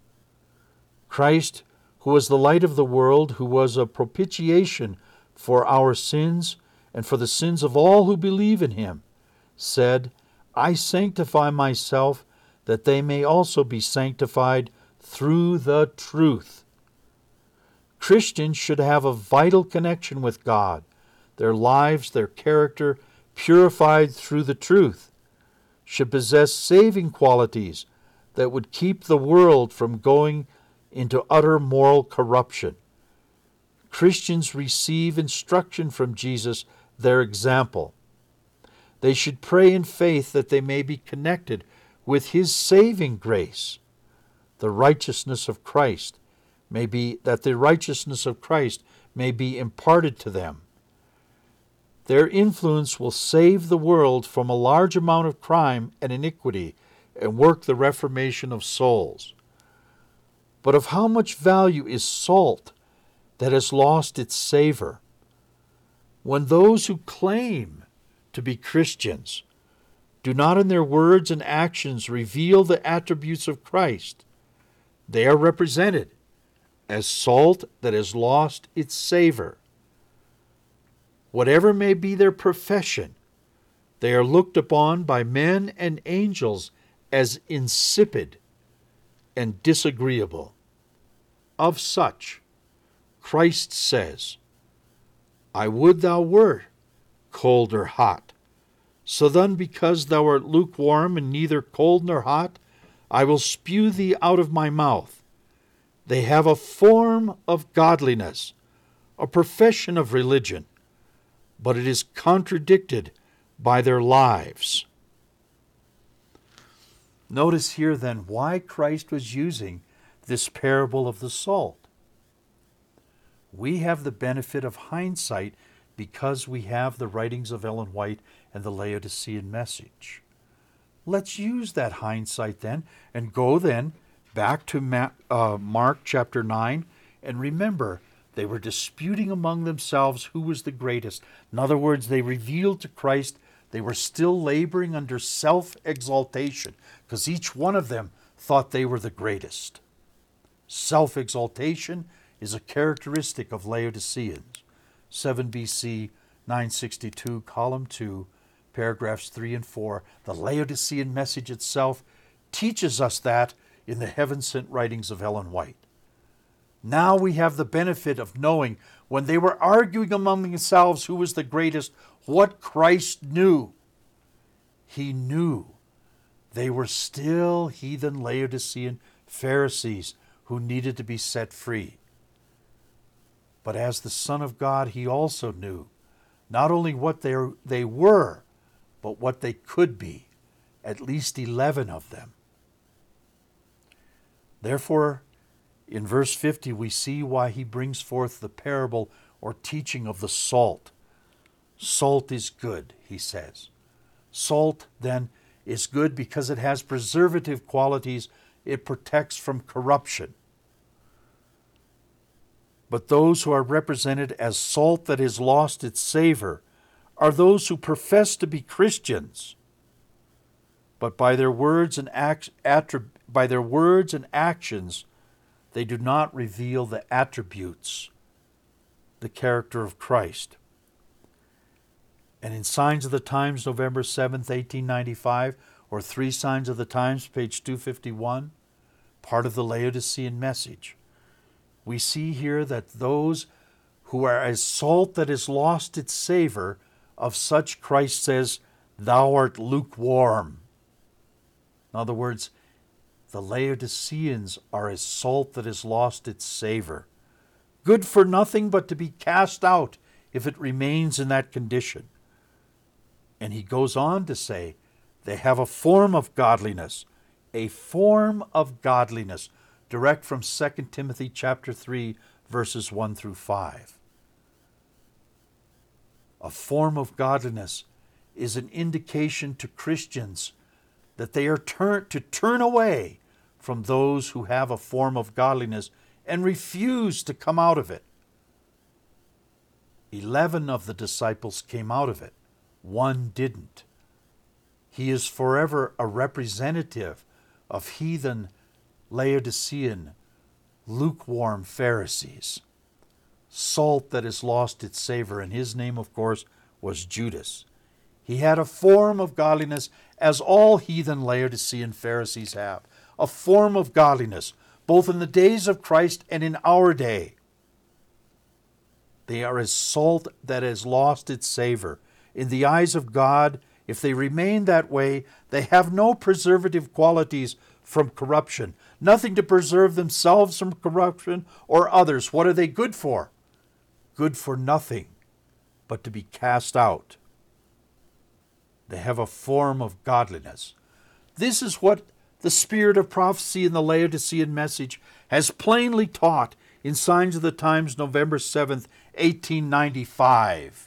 Christ, who was the light of the world, who was a propitiation for our sins and for the sins of all who believe in him, said, I sanctify myself, that they may also be sanctified through the truth." Christians should have a vital connection with God, their lives, their character, purified through the truth, should possess saving qualities that would keep the world from going into utter moral corruption. Christians receive instruction from Jesus, their example. They should pray in faith that they may be connected with his saving grace. The righteousness of Christ may be, that the righteousness of Christ may be imparted to them. Their influence will save the world from a large amount of crime and iniquity and work the reformation of souls. But of how much value is salt that has lost its savor? When those who claim to be Christians do not in their words and actions reveal the attributes of Christ, they are represented as salt that has lost its savor. Whatever may be their profession, they are looked upon by men and angels as insipid and disagreeable. Of such, Christ says, I would thou wert cold or hot. So then, because thou art lukewarm and neither cold nor hot, I will spew thee out of my mouth. They have a form of godliness, a profession of religion, but it is contradicted by their lives. Notice here then why Christ was using this parable of the salt. We have the benefit of hindsight because we have the writings of Ellen White and the Laodicean message. Let's use that hindsight then and go then back to Ma- uh, Mark chapter nine, and remember, they were disputing among themselves who was the greatest. In other words, they revealed to Christ they were still laboring under self-exaltation because each one of them thought they were the greatest. Self-exaltation is a characteristic of Laodiceans. seven B C, nine sixty-two, column two, paragraphs three and four. The Laodicean message itself teaches us that in the heaven-sent writings of Ellen White. Now we have the benefit of knowing when they were arguing among themselves who was the greatest, what Christ knew. He knew they were still heathen Laodicean Pharisees who needed to be set free. But as the Son of God, he also knew not only what they they were, but what they could be, at least eleven of them. Therefore, in verse fifty, we see why he brings forth the parable or teaching of the salt. Salt is good, he says. Salt, then, is good because it has preservative qualities. It protects from corruption. But those who are represented as salt that has lost its savor are those who profess to be Christians, but by their words and act, attrib- by their words and actions, they do not reveal the attributes, the character of Christ. And in Signs of the Times, November seventh, eighteen ninety-five, or Three Signs of the Times, page two fifty-one, part of the Laodicean message, we see here that those who are as salt that has lost its savor, of such Christ says, "Thou art lukewarm." In other words, the Laodiceans are as salt that has lost its savor, good for nothing but to be cast out if it remains in that condition. And he goes on to say, they have a form of godliness, a form of godliness, direct from Second Timothy chapter three, verses one through five. A form of godliness is an indication to Christians that they are turn, to turn away from those who have a form of godliness and refuse to come out of it. Eleven of the disciples came out of it. One didn't. He is forever a representative of heathen, Laodicean, lukewarm Pharisees. Salt that has lost its savor, and his name, of course, was Judas. He had a form of godliness, as all heathen Laodicean Pharisees have, a form of godliness, both in the days of Christ and in our day. They are as salt that has lost its savor. In the eyes of God, if they remain that way, they have no preservative qualities from corruption, nothing to preserve themselves from corruption or others. What are they good for? Good for nothing but to be cast out. They have a form of godliness. This is what the spirit of prophecy in the Laodicean message has plainly taught in Signs of the Times, November seventh, eighteen ninety-five.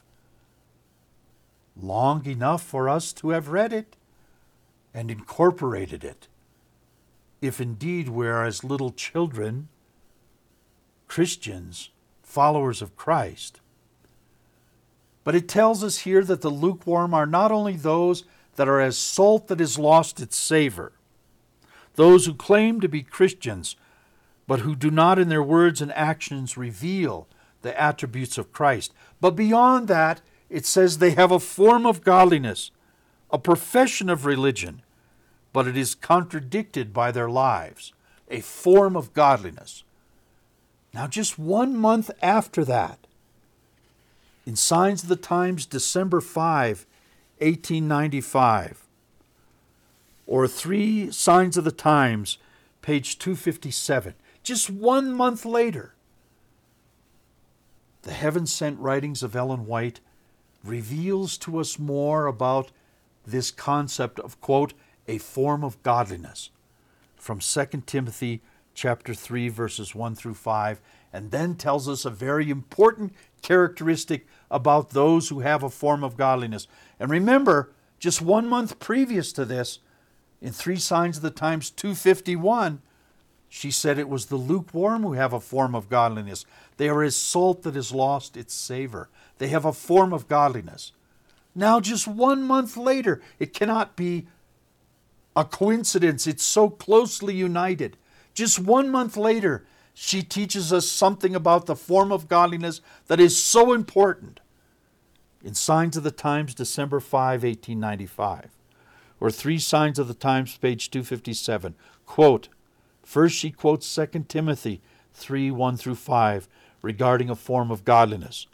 Long enough for us to have read it and incorporated it, if indeed we are as little children, Christians, followers of Christ. But it tells us here that the lukewarm are not only those that are as salt that has lost its savor, those who claim to be Christians, but who do not in their words and actions reveal the attributes of Christ. But beyond that, it says they have a form of godliness, a profession of religion, but it is contradicted by their lives, a form of godliness. Now, just one month after that, in Signs of the Times, December fifth, eighteen ninety-five, or Three Signs of the Times, page two fifty-seven, just one month later, the heaven-sent writings of Ellen White reveals to us more about this concept of, quote, a form of godliness from Second Timothy chapter three, verses one through five, and then tells us a very important characteristic about those who have a form of godliness. And remember, just one month previous to this, in Three Signs of the Times two fifty-one, she said it was the lukewarm who have a form of godliness. They are as salt that has lost its savor. They have a form of godliness. Now, just one month later, it cannot be a coincidence. It's so closely united. Just one month later, she teaches us something about the form of godliness that is so important. In Signs of the Times, December fifth, eighteen ninety-five, or Three Signs of the Times, page two fifty-seven, quote, first she quotes Second Timothy three, one through five, regarding a form of godliness.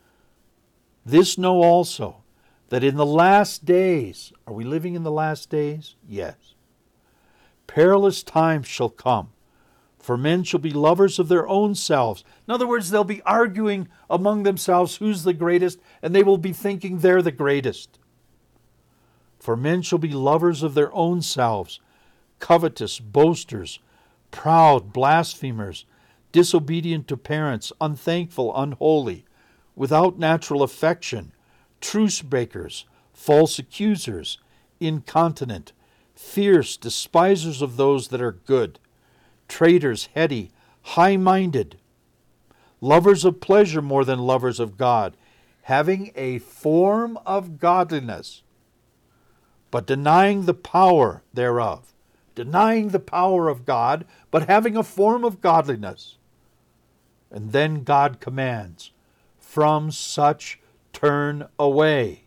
This know also, that in the last days, are we living in the last days? Yes. Perilous times shall come, for men shall be lovers of their own selves. In other words, they'll be arguing among themselves who's the greatest, and they will be thinking they're the greatest. For men shall be lovers of their own selves, covetous, boasters, proud, blasphemers, disobedient to parents, unthankful, unholy, without natural affection, truce breakers, false accusers, incontinent, fierce, despisers of those that are good, traitors, heady, high-minded, lovers of pleasure more than lovers of God, having a form of godliness, but denying the power thereof. Denying the power of God, but having a form of godliness. And then God commands, from such turn away.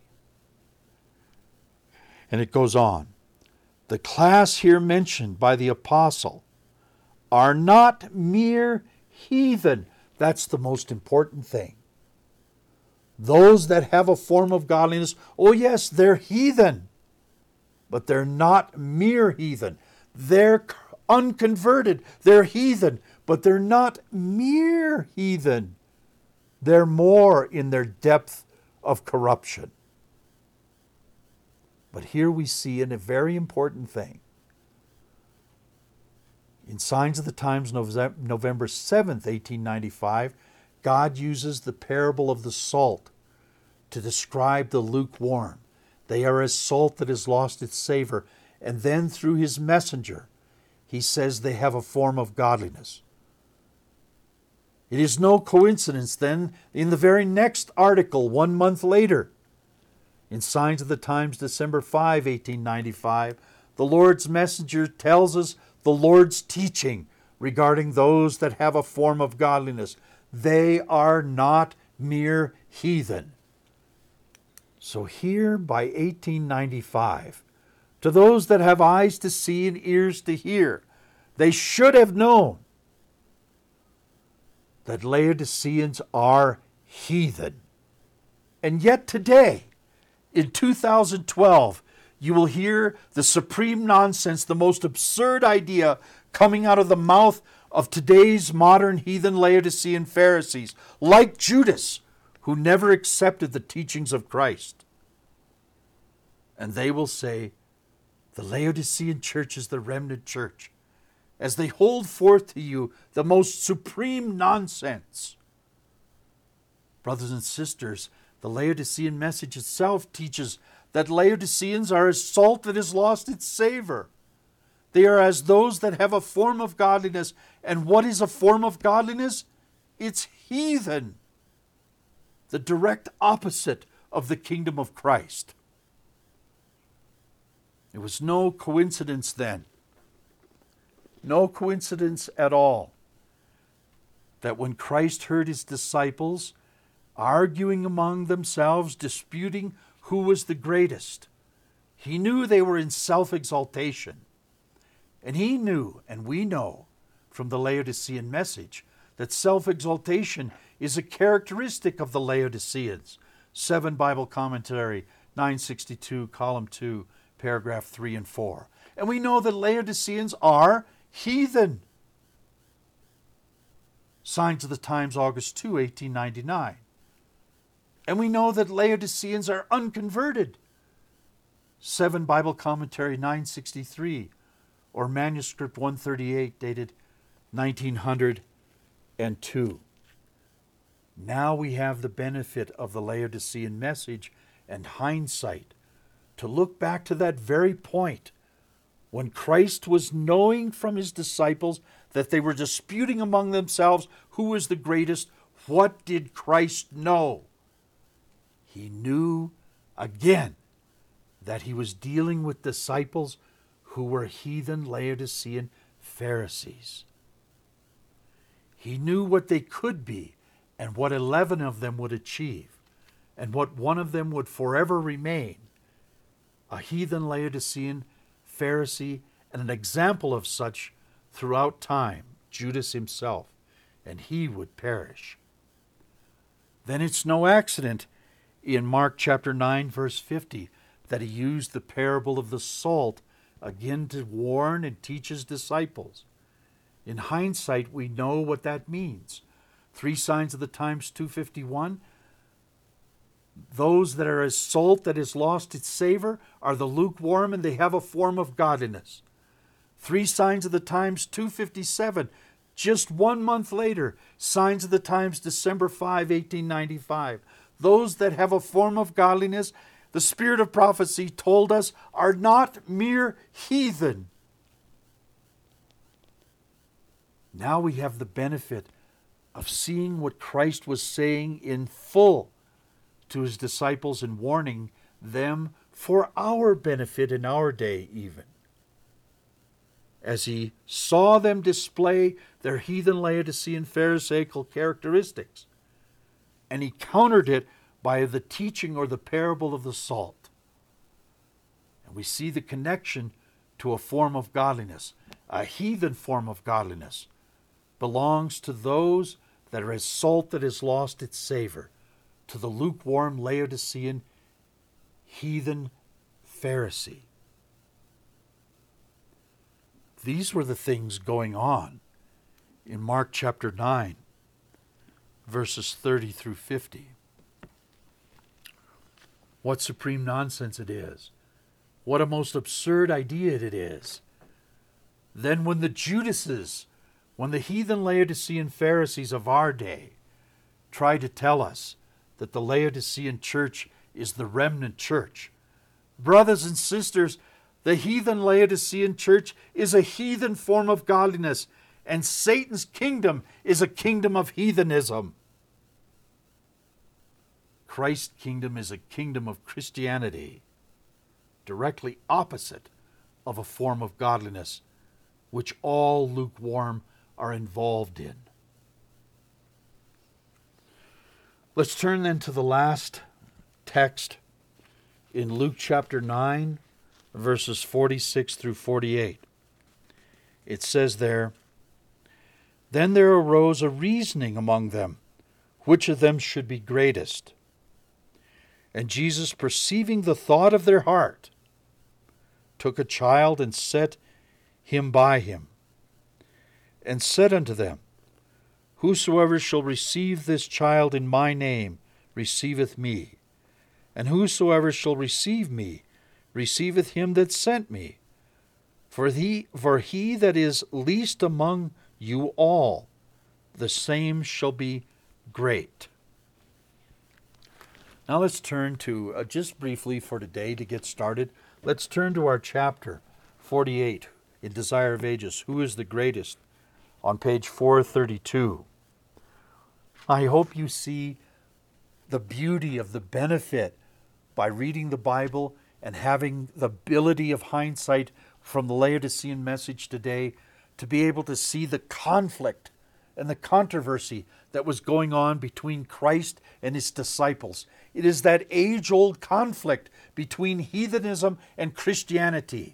And it goes on. The class here mentioned by the apostle are not mere heathen. That's the most important thing. Those that have a form of godliness, oh yes, they're heathen, but they're not mere heathen. They're unconverted. They're heathen, but they're not mere heathen. They're more in their depth of corruption. But here we see in a very important thing. In Signs of the Times, November seventh, eighteen ninety-five, God uses the parable of the salt to describe the lukewarm. They are as salt that has lost its savor. And then through his messenger, he says they have a form of godliness. It is no coincidence then, in the very next article, one month later, in Signs of the Times, December fifth, eighteen ninety-five, the Lord's messenger tells us the Lord's teaching regarding those that have a form of godliness. They are not mere heathen. So here by eighteen ninety-five, to those that have eyes to see and ears to hear, they should have known that Laodiceans are heathen. And yet today, in two thousand twelve, you will hear the supreme nonsense, the most absurd idea coming out of the mouth of today's modern heathen Laodicean Pharisees, like Judas, who never accepted the teachings of Christ. And they will say, the Laodicean church is the remnant church, as they hold forth to you the most supreme nonsense. Brothers and sisters, the Laodicean message itself teaches that Laodiceans are as salt that has lost its savor. They are as those that have a form of godliness. And what is a form of godliness? It's heathen. The direct opposite of the kingdom of Christ. It was no coincidence then, no coincidence at all, that when Christ heard his disciples arguing among themselves, disputing who was the greatest, he knew they were in self-exaltation. And he knew, and we know from the Laodicean message, that self-exaltation is a characteristic of the Laodiceans. Seven Bible Commentary, nine sixty-two, column two, paragraph three and four. And we know that Laodiceans are heathen. Signs of the Times, August second, eighteen ninety-nine. And we know that Laodiceans are unconverted. seven Bible Commentary nine sixty-three, or Manuscript one thirty-eight, dated nineteen hundred two. Now we have the benefit of the Laodicean message and hindsight to look back to that very point when Christ was knowing from his disciples that they were disputing among themselves who was the greatest. What did Christ know? He knew again that he was dealing with disciples who were heathen Laodicean Pharisees. He knew what they could be and what eleven of them would achieve, and what one of them would forever remain, a heathen Laodicean Pharisee and an example of such throughout time, Judas himself, and he would perish. Then it's no accident in Mark chapter nine, verse fifty, that he used the parable of the salt again to warn and teach his disciples. In hindsight, we know what that means. Three signs of the times, two fifty-one. Those that are as salt that has lost its savor are the lukewarm, and they have a form of godliness. Three signs of the times, two fifty-seven. Just one month later, Signs of the Times, December fifth, eighteen ninety-five. Those that have a form of godliness, the spirit of prophecy told us, are not mere heathen. Now we have the benefit of seeing what Christ was saying in full to his disciples and warning them for our benefit in our day even. As he saw them display their heathen Laodicean Pharisaical characteristics, and he countered it by the teaching or the parable of the salt. And we see the connection to a form of godliness. A heathen form of godliness belongs to those that are as salt that has lost its savor, to the lukewarm Laodicean heathen Pharisee. These were the things going on in Mark chapter nine, verses thirty through fifty. What supreme nonsense it is. What a most absurd idea it is. Then when the Judases, when the heathen Laodicean Pharisees of our day try to tell us that the Laodicean church is the remnant church, brothers and sisters, the heathen Laodicean church is a heathen form of godliness, and Satan's kingdom is a kingdom of heathenism. Christ's kingdom is a kingdom of Christianity, directly opposite of a form of godliness which all lukewarm are involved in. Let's turn then to the last text in Luke chapter nine, verses forty-six through forty-eight. It says there, "Then there arose a reasoning among them, which of them should be greatest. And Jesus, perceiving the thought of their heart, took a child and set him by him, and said unto them, Whosoever shall receive this child in my name receiveth me, and whosoever shall receive me receiveth him that sent me. For he, for he that is least among you all, the same shall be great." Now let's turn to, uh, just briefly for today to get started, let's turn to our chapter forty-eight in Desire of Ages, Who is the Greatest, on page four thirty-two. I hope you see the beauty of the benefit by reading the Bible and having the ability of hindsight from the Laodicean message today to be able to see the conflict and the controversy that was going on between Christ and his disciples. It is that age-old conflict between heathenism and Christianity,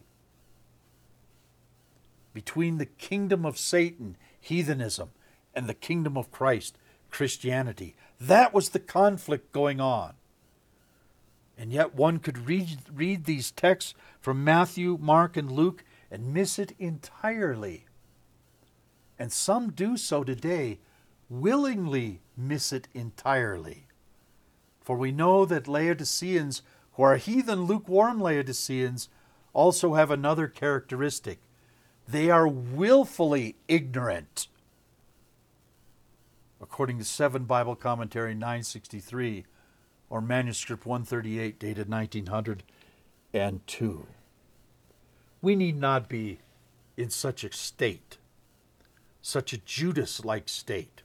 between the kingdom of Satan, heathenism, and the kingdom of Christ, Christianity. That was the conflict going on. And yet one could read, read these texts from Matthew, Mark, and Luke and miss it entirely. And some do so today, willingly miss it entirely. For we know that Laodiceans, who are heathen, lukewarm Laodiceans, also have another characteristic. They are willfully ignorant. According to seven Bible Commentary nine sixty-three, or Manuscript one thirty-eight, dated nineteen hundred two. We need not be in such a state, such a Judas-like state.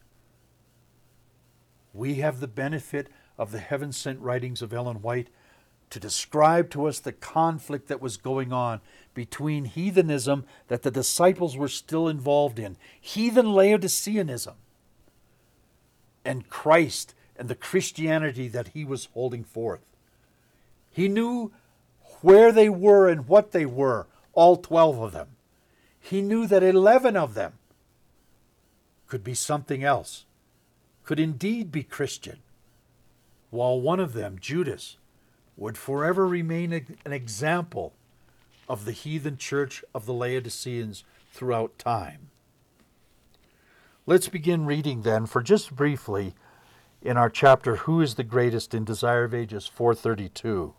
We have the benefit of the heaven-sent writings of Ellen White to describe to us the conflict that was going on between heathenism that the disciples were still involved in, heathen Laodiceanism, and Christ and the Christianity that he was holding forth. He knew where they were and what they were, all twelve of them. He knew that eleven of them could be something else, could indeed be Christian, while one of them, Judas, would forever remain an example of the heathen church of the Laodiceans throughout time. Let's begin reading then, for just briefly, in our chapter, Who is the Greatest, in Desire of Ages four thirty-two.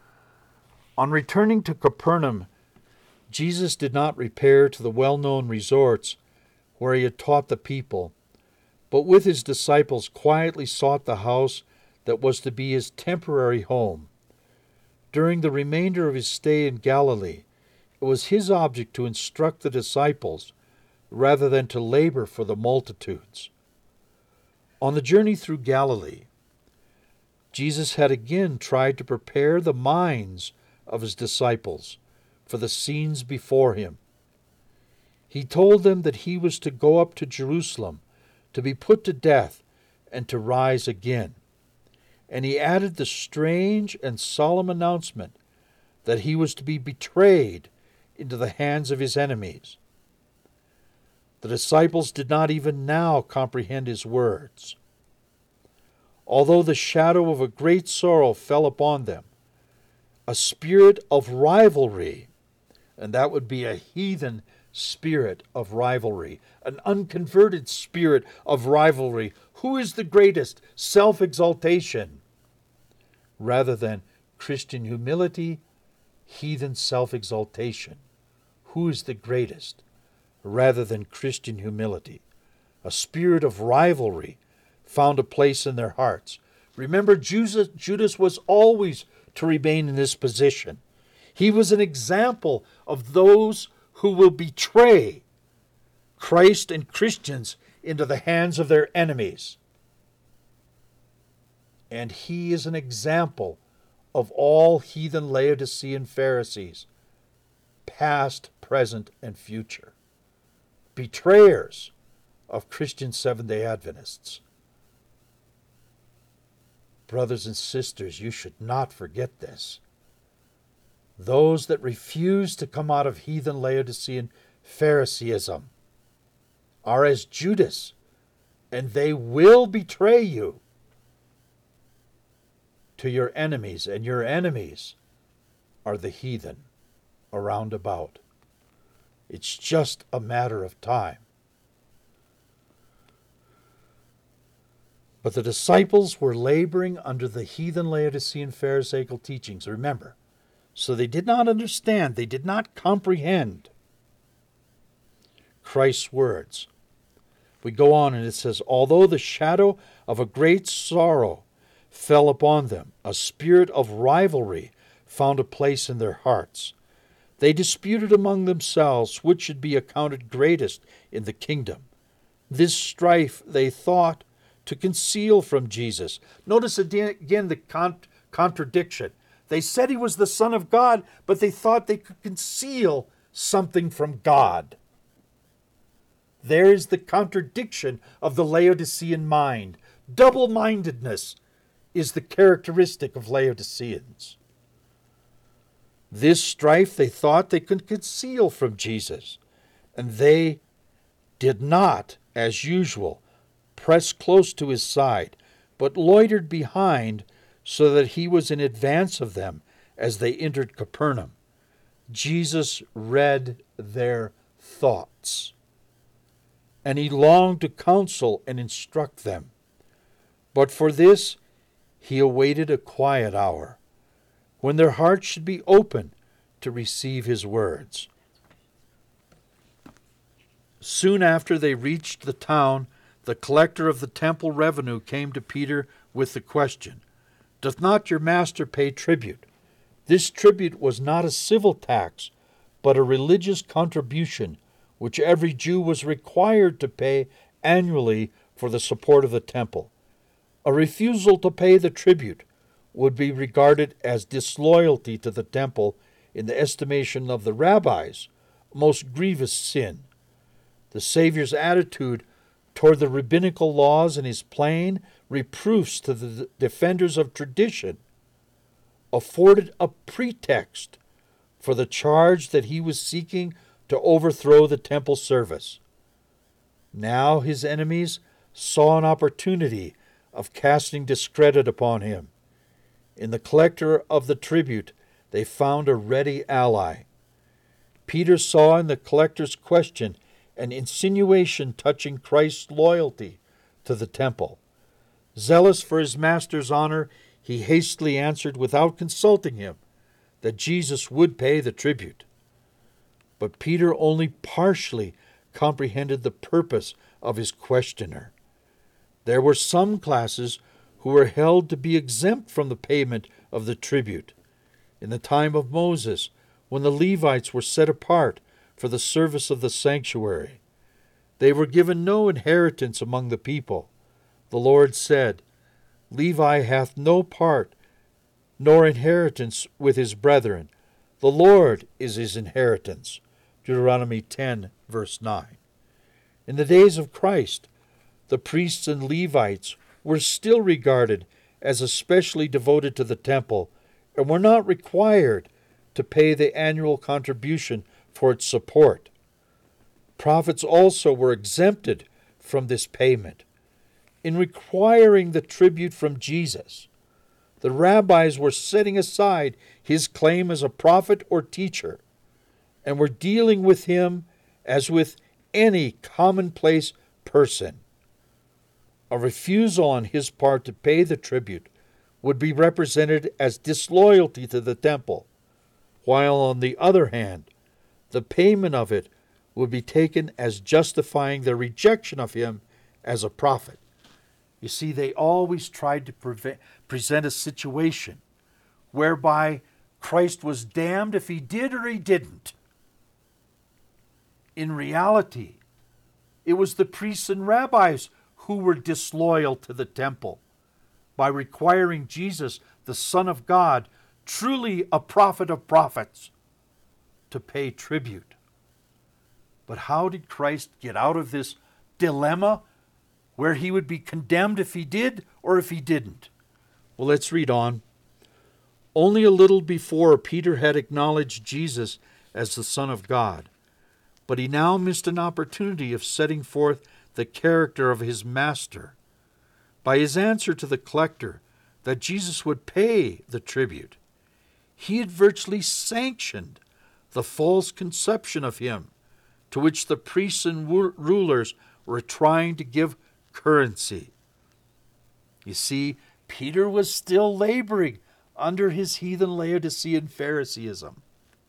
On returning to Capernaum, Jesus did not repair to the well-known resorts where he had taught the people, but with his disciples quietly sought the house that was to be his temporary home. During the remainder of his stay in Galilee, it was his object to instruct the disciples rather than to labor for the multitudes. On the journey through Galilee, Jesus had again tried to prepare the minds of his disciples for the scenes before him. He told them that he was to go up to Jerusalem, to be put to death, and to rise again. And he added the strange and solemn announcement that he was to be betrayed into the hands of his enemies. The disciples did not even now comprehend his words. Although the shadow of a great sorrow fell upon them, a spirit of rivalry, and that would be a heathen spirit of rivalry, an unconverted spirit of rivalry. Who is the greatest? Self-exaltation. Rather than Christian humility, heathen self-exaltation. Who is the greatest? Rather than Christian humility. A spirit of rivalry found a place in their hearts. Remember, Judas, Judas was always to remain in this position. He was an example of those who will betray Christ and Christians into the hands of their enemies. And he is an example of all heathen Laodicean Pharisees, past, present, and future. Betrayers of Christian Seventh-day Adventists. Brothers and sisters, you should not forget this. Those that refuse to come out of heathen Laodicean Phariseeism are as Judas, and they will betray you to your enemies, and your enemies are the heathen around about. It's just a matter of time. But the disciples were laboring under the heathen Laodicean Pharisaical teachings, remember. So they did not understand, they did not comprehend Christ's words. We go on and it says, although the shadow of a great sorrow fell upon them, a spirit of rivalry found a place in their hearts. They disputed among themselves which should be accounted greatest in the kingdom. This strife they thought to conceal from Jesus. Notice again the con- contradiction. They said he was the Son of God, but they thought they could conceal something from God. There is the contradiction of the Laodicean mind. Double-mindedness is the characteristic of Laodiceans. This strife they thought they could conceal from Jesus, and they did not, as usual, press close to his side, but loitered behind so that he was in advance of them as they entered Capernaum. Jesus read their thoughts, and he longed to counsel and instruct them. But for this, he awaited a quiet hour, when their hearts should be open to receive his words. Soon after they reached the town, the collector of the temple revenue came to Peter with the question, "Doth not your master pay tribute?" This tribute was not a civil tax, but a religious contribution which every Jew was required to pay annually for the support of the temple. A refusal to pay the tribute would be regarded as disloyalty to the temple in the estimation of the rabbis, a most grievous sin. The Savior's attitude toward the rabbinical laws and his plain reproofs to the defenders of tradition afforded a pretext for the charge that he was seeking to overthrow the temple service. Now his enemies saw an opportunity of casting discredit upon him. In the collector of the tribute, they found a ready ally. Peter saw in the collector's question an insinuation touching Christ's loyalty to the temple. Zealous for his master's honor, he hastily answered without consulting him that Jesus would pay the tribute. But Peter only partially comprehended the purpose of his questioner. There were some classes who were held to be exempt from the payment of the tribute. In the time of Moses, when the Levites were set apart for the service of the sanctuary, they were given no inheritance among the people. The Lord said, "Levi hath no part nor inheritance with his brethren. The Lord is his inheritance." Deuteronomy ten, verse nine. In the days of Christ, the priests and Levites were still regarded as especially devoted to the temple and were not required to pay the annual contribution for its support. Prophets also were exempted from this payment. In requiring the tribute from Jesus, the rabbis were setting aside his claim as a prophet or teacher and were dealing with him as with any commonplace person. A refusal on his part to pay the tribute would be represented as disloyalty to the temple, while on the other hand, the payment of it would be taken as justifying their rejection of him as a prophet. You see, they always tried to prevent, present a situation whereby Christ was damned if he did or he didn't. In reality, it was the priests and rabbis who were disloyal to the temple by requiring Jesus, the Son of God, truly a prophet of prophets, to pay tribute. But how did Christ get out of this dilemma where he would be condemned if he did or if he didn't? Well, let's read on. Only a little before, Peter had acknowledged Jesus as the Son of God, but he now missed an opportunity of setting forth the character of his master. By his answer to the collector that Jesus would pay the tribute, he had virtually sanctioned the false conception of him to which the priests and rulers were trying to give currency. You see, Peter was still laboring under his heathen Laodicean Phariseeism.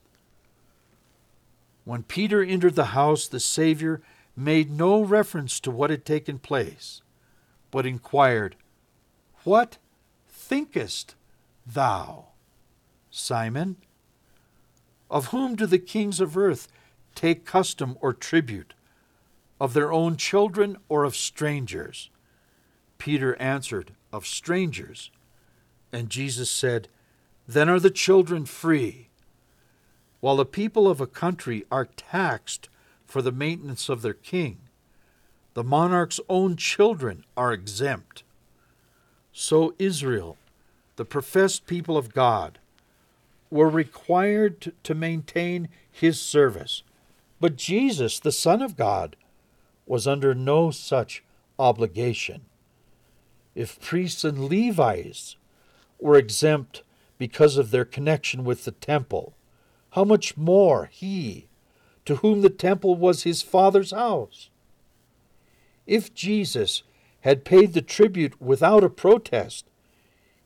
When Peter entered the house, the Savior made no reference to what had taken place, but inquired, "What thinkest thou, Simon? Of whom do the kings of earth take custom or tribute? Of their own children or of strangers?" Peter answered, "Of strangers." And Jesus said, "Then are the children free. While the people of a country are taxed for the maintenance of their king, the monarch's own children are exempt. So Israel, the professed people of God, were required to, to maintain his service. But Jesus, the Son of God, was under no such obligation. If priests and Levites were exempt because of their connection with the temple, how much more he, to whom the temple was his Father's house? If Jesus had paid the tribute without a protest,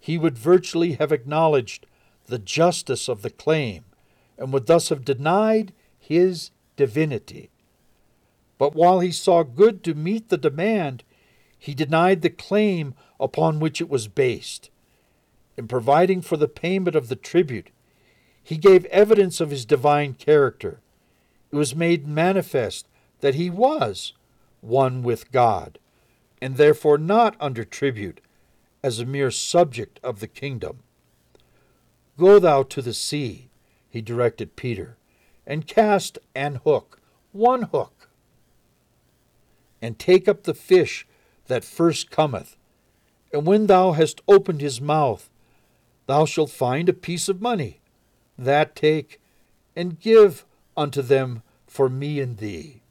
he would virtually have acknowledged the justice of the claim and would thus have denied his divinity. But while he saw good to meet the demand, he denied the claim upon which it was based. In providing for the payment of the tribute, he gave evidence of his divine character. It was made manifest that he was one with God, and therefore not under tribute, as a mere subject of the kingdom. Go thou to the sea, he directed Peter, and cast an hook, one hook, and take up the fish that first cometh. And when thou hast opened his mouth, thou shalt find a piece of money. That take, and give unto them for me and thee.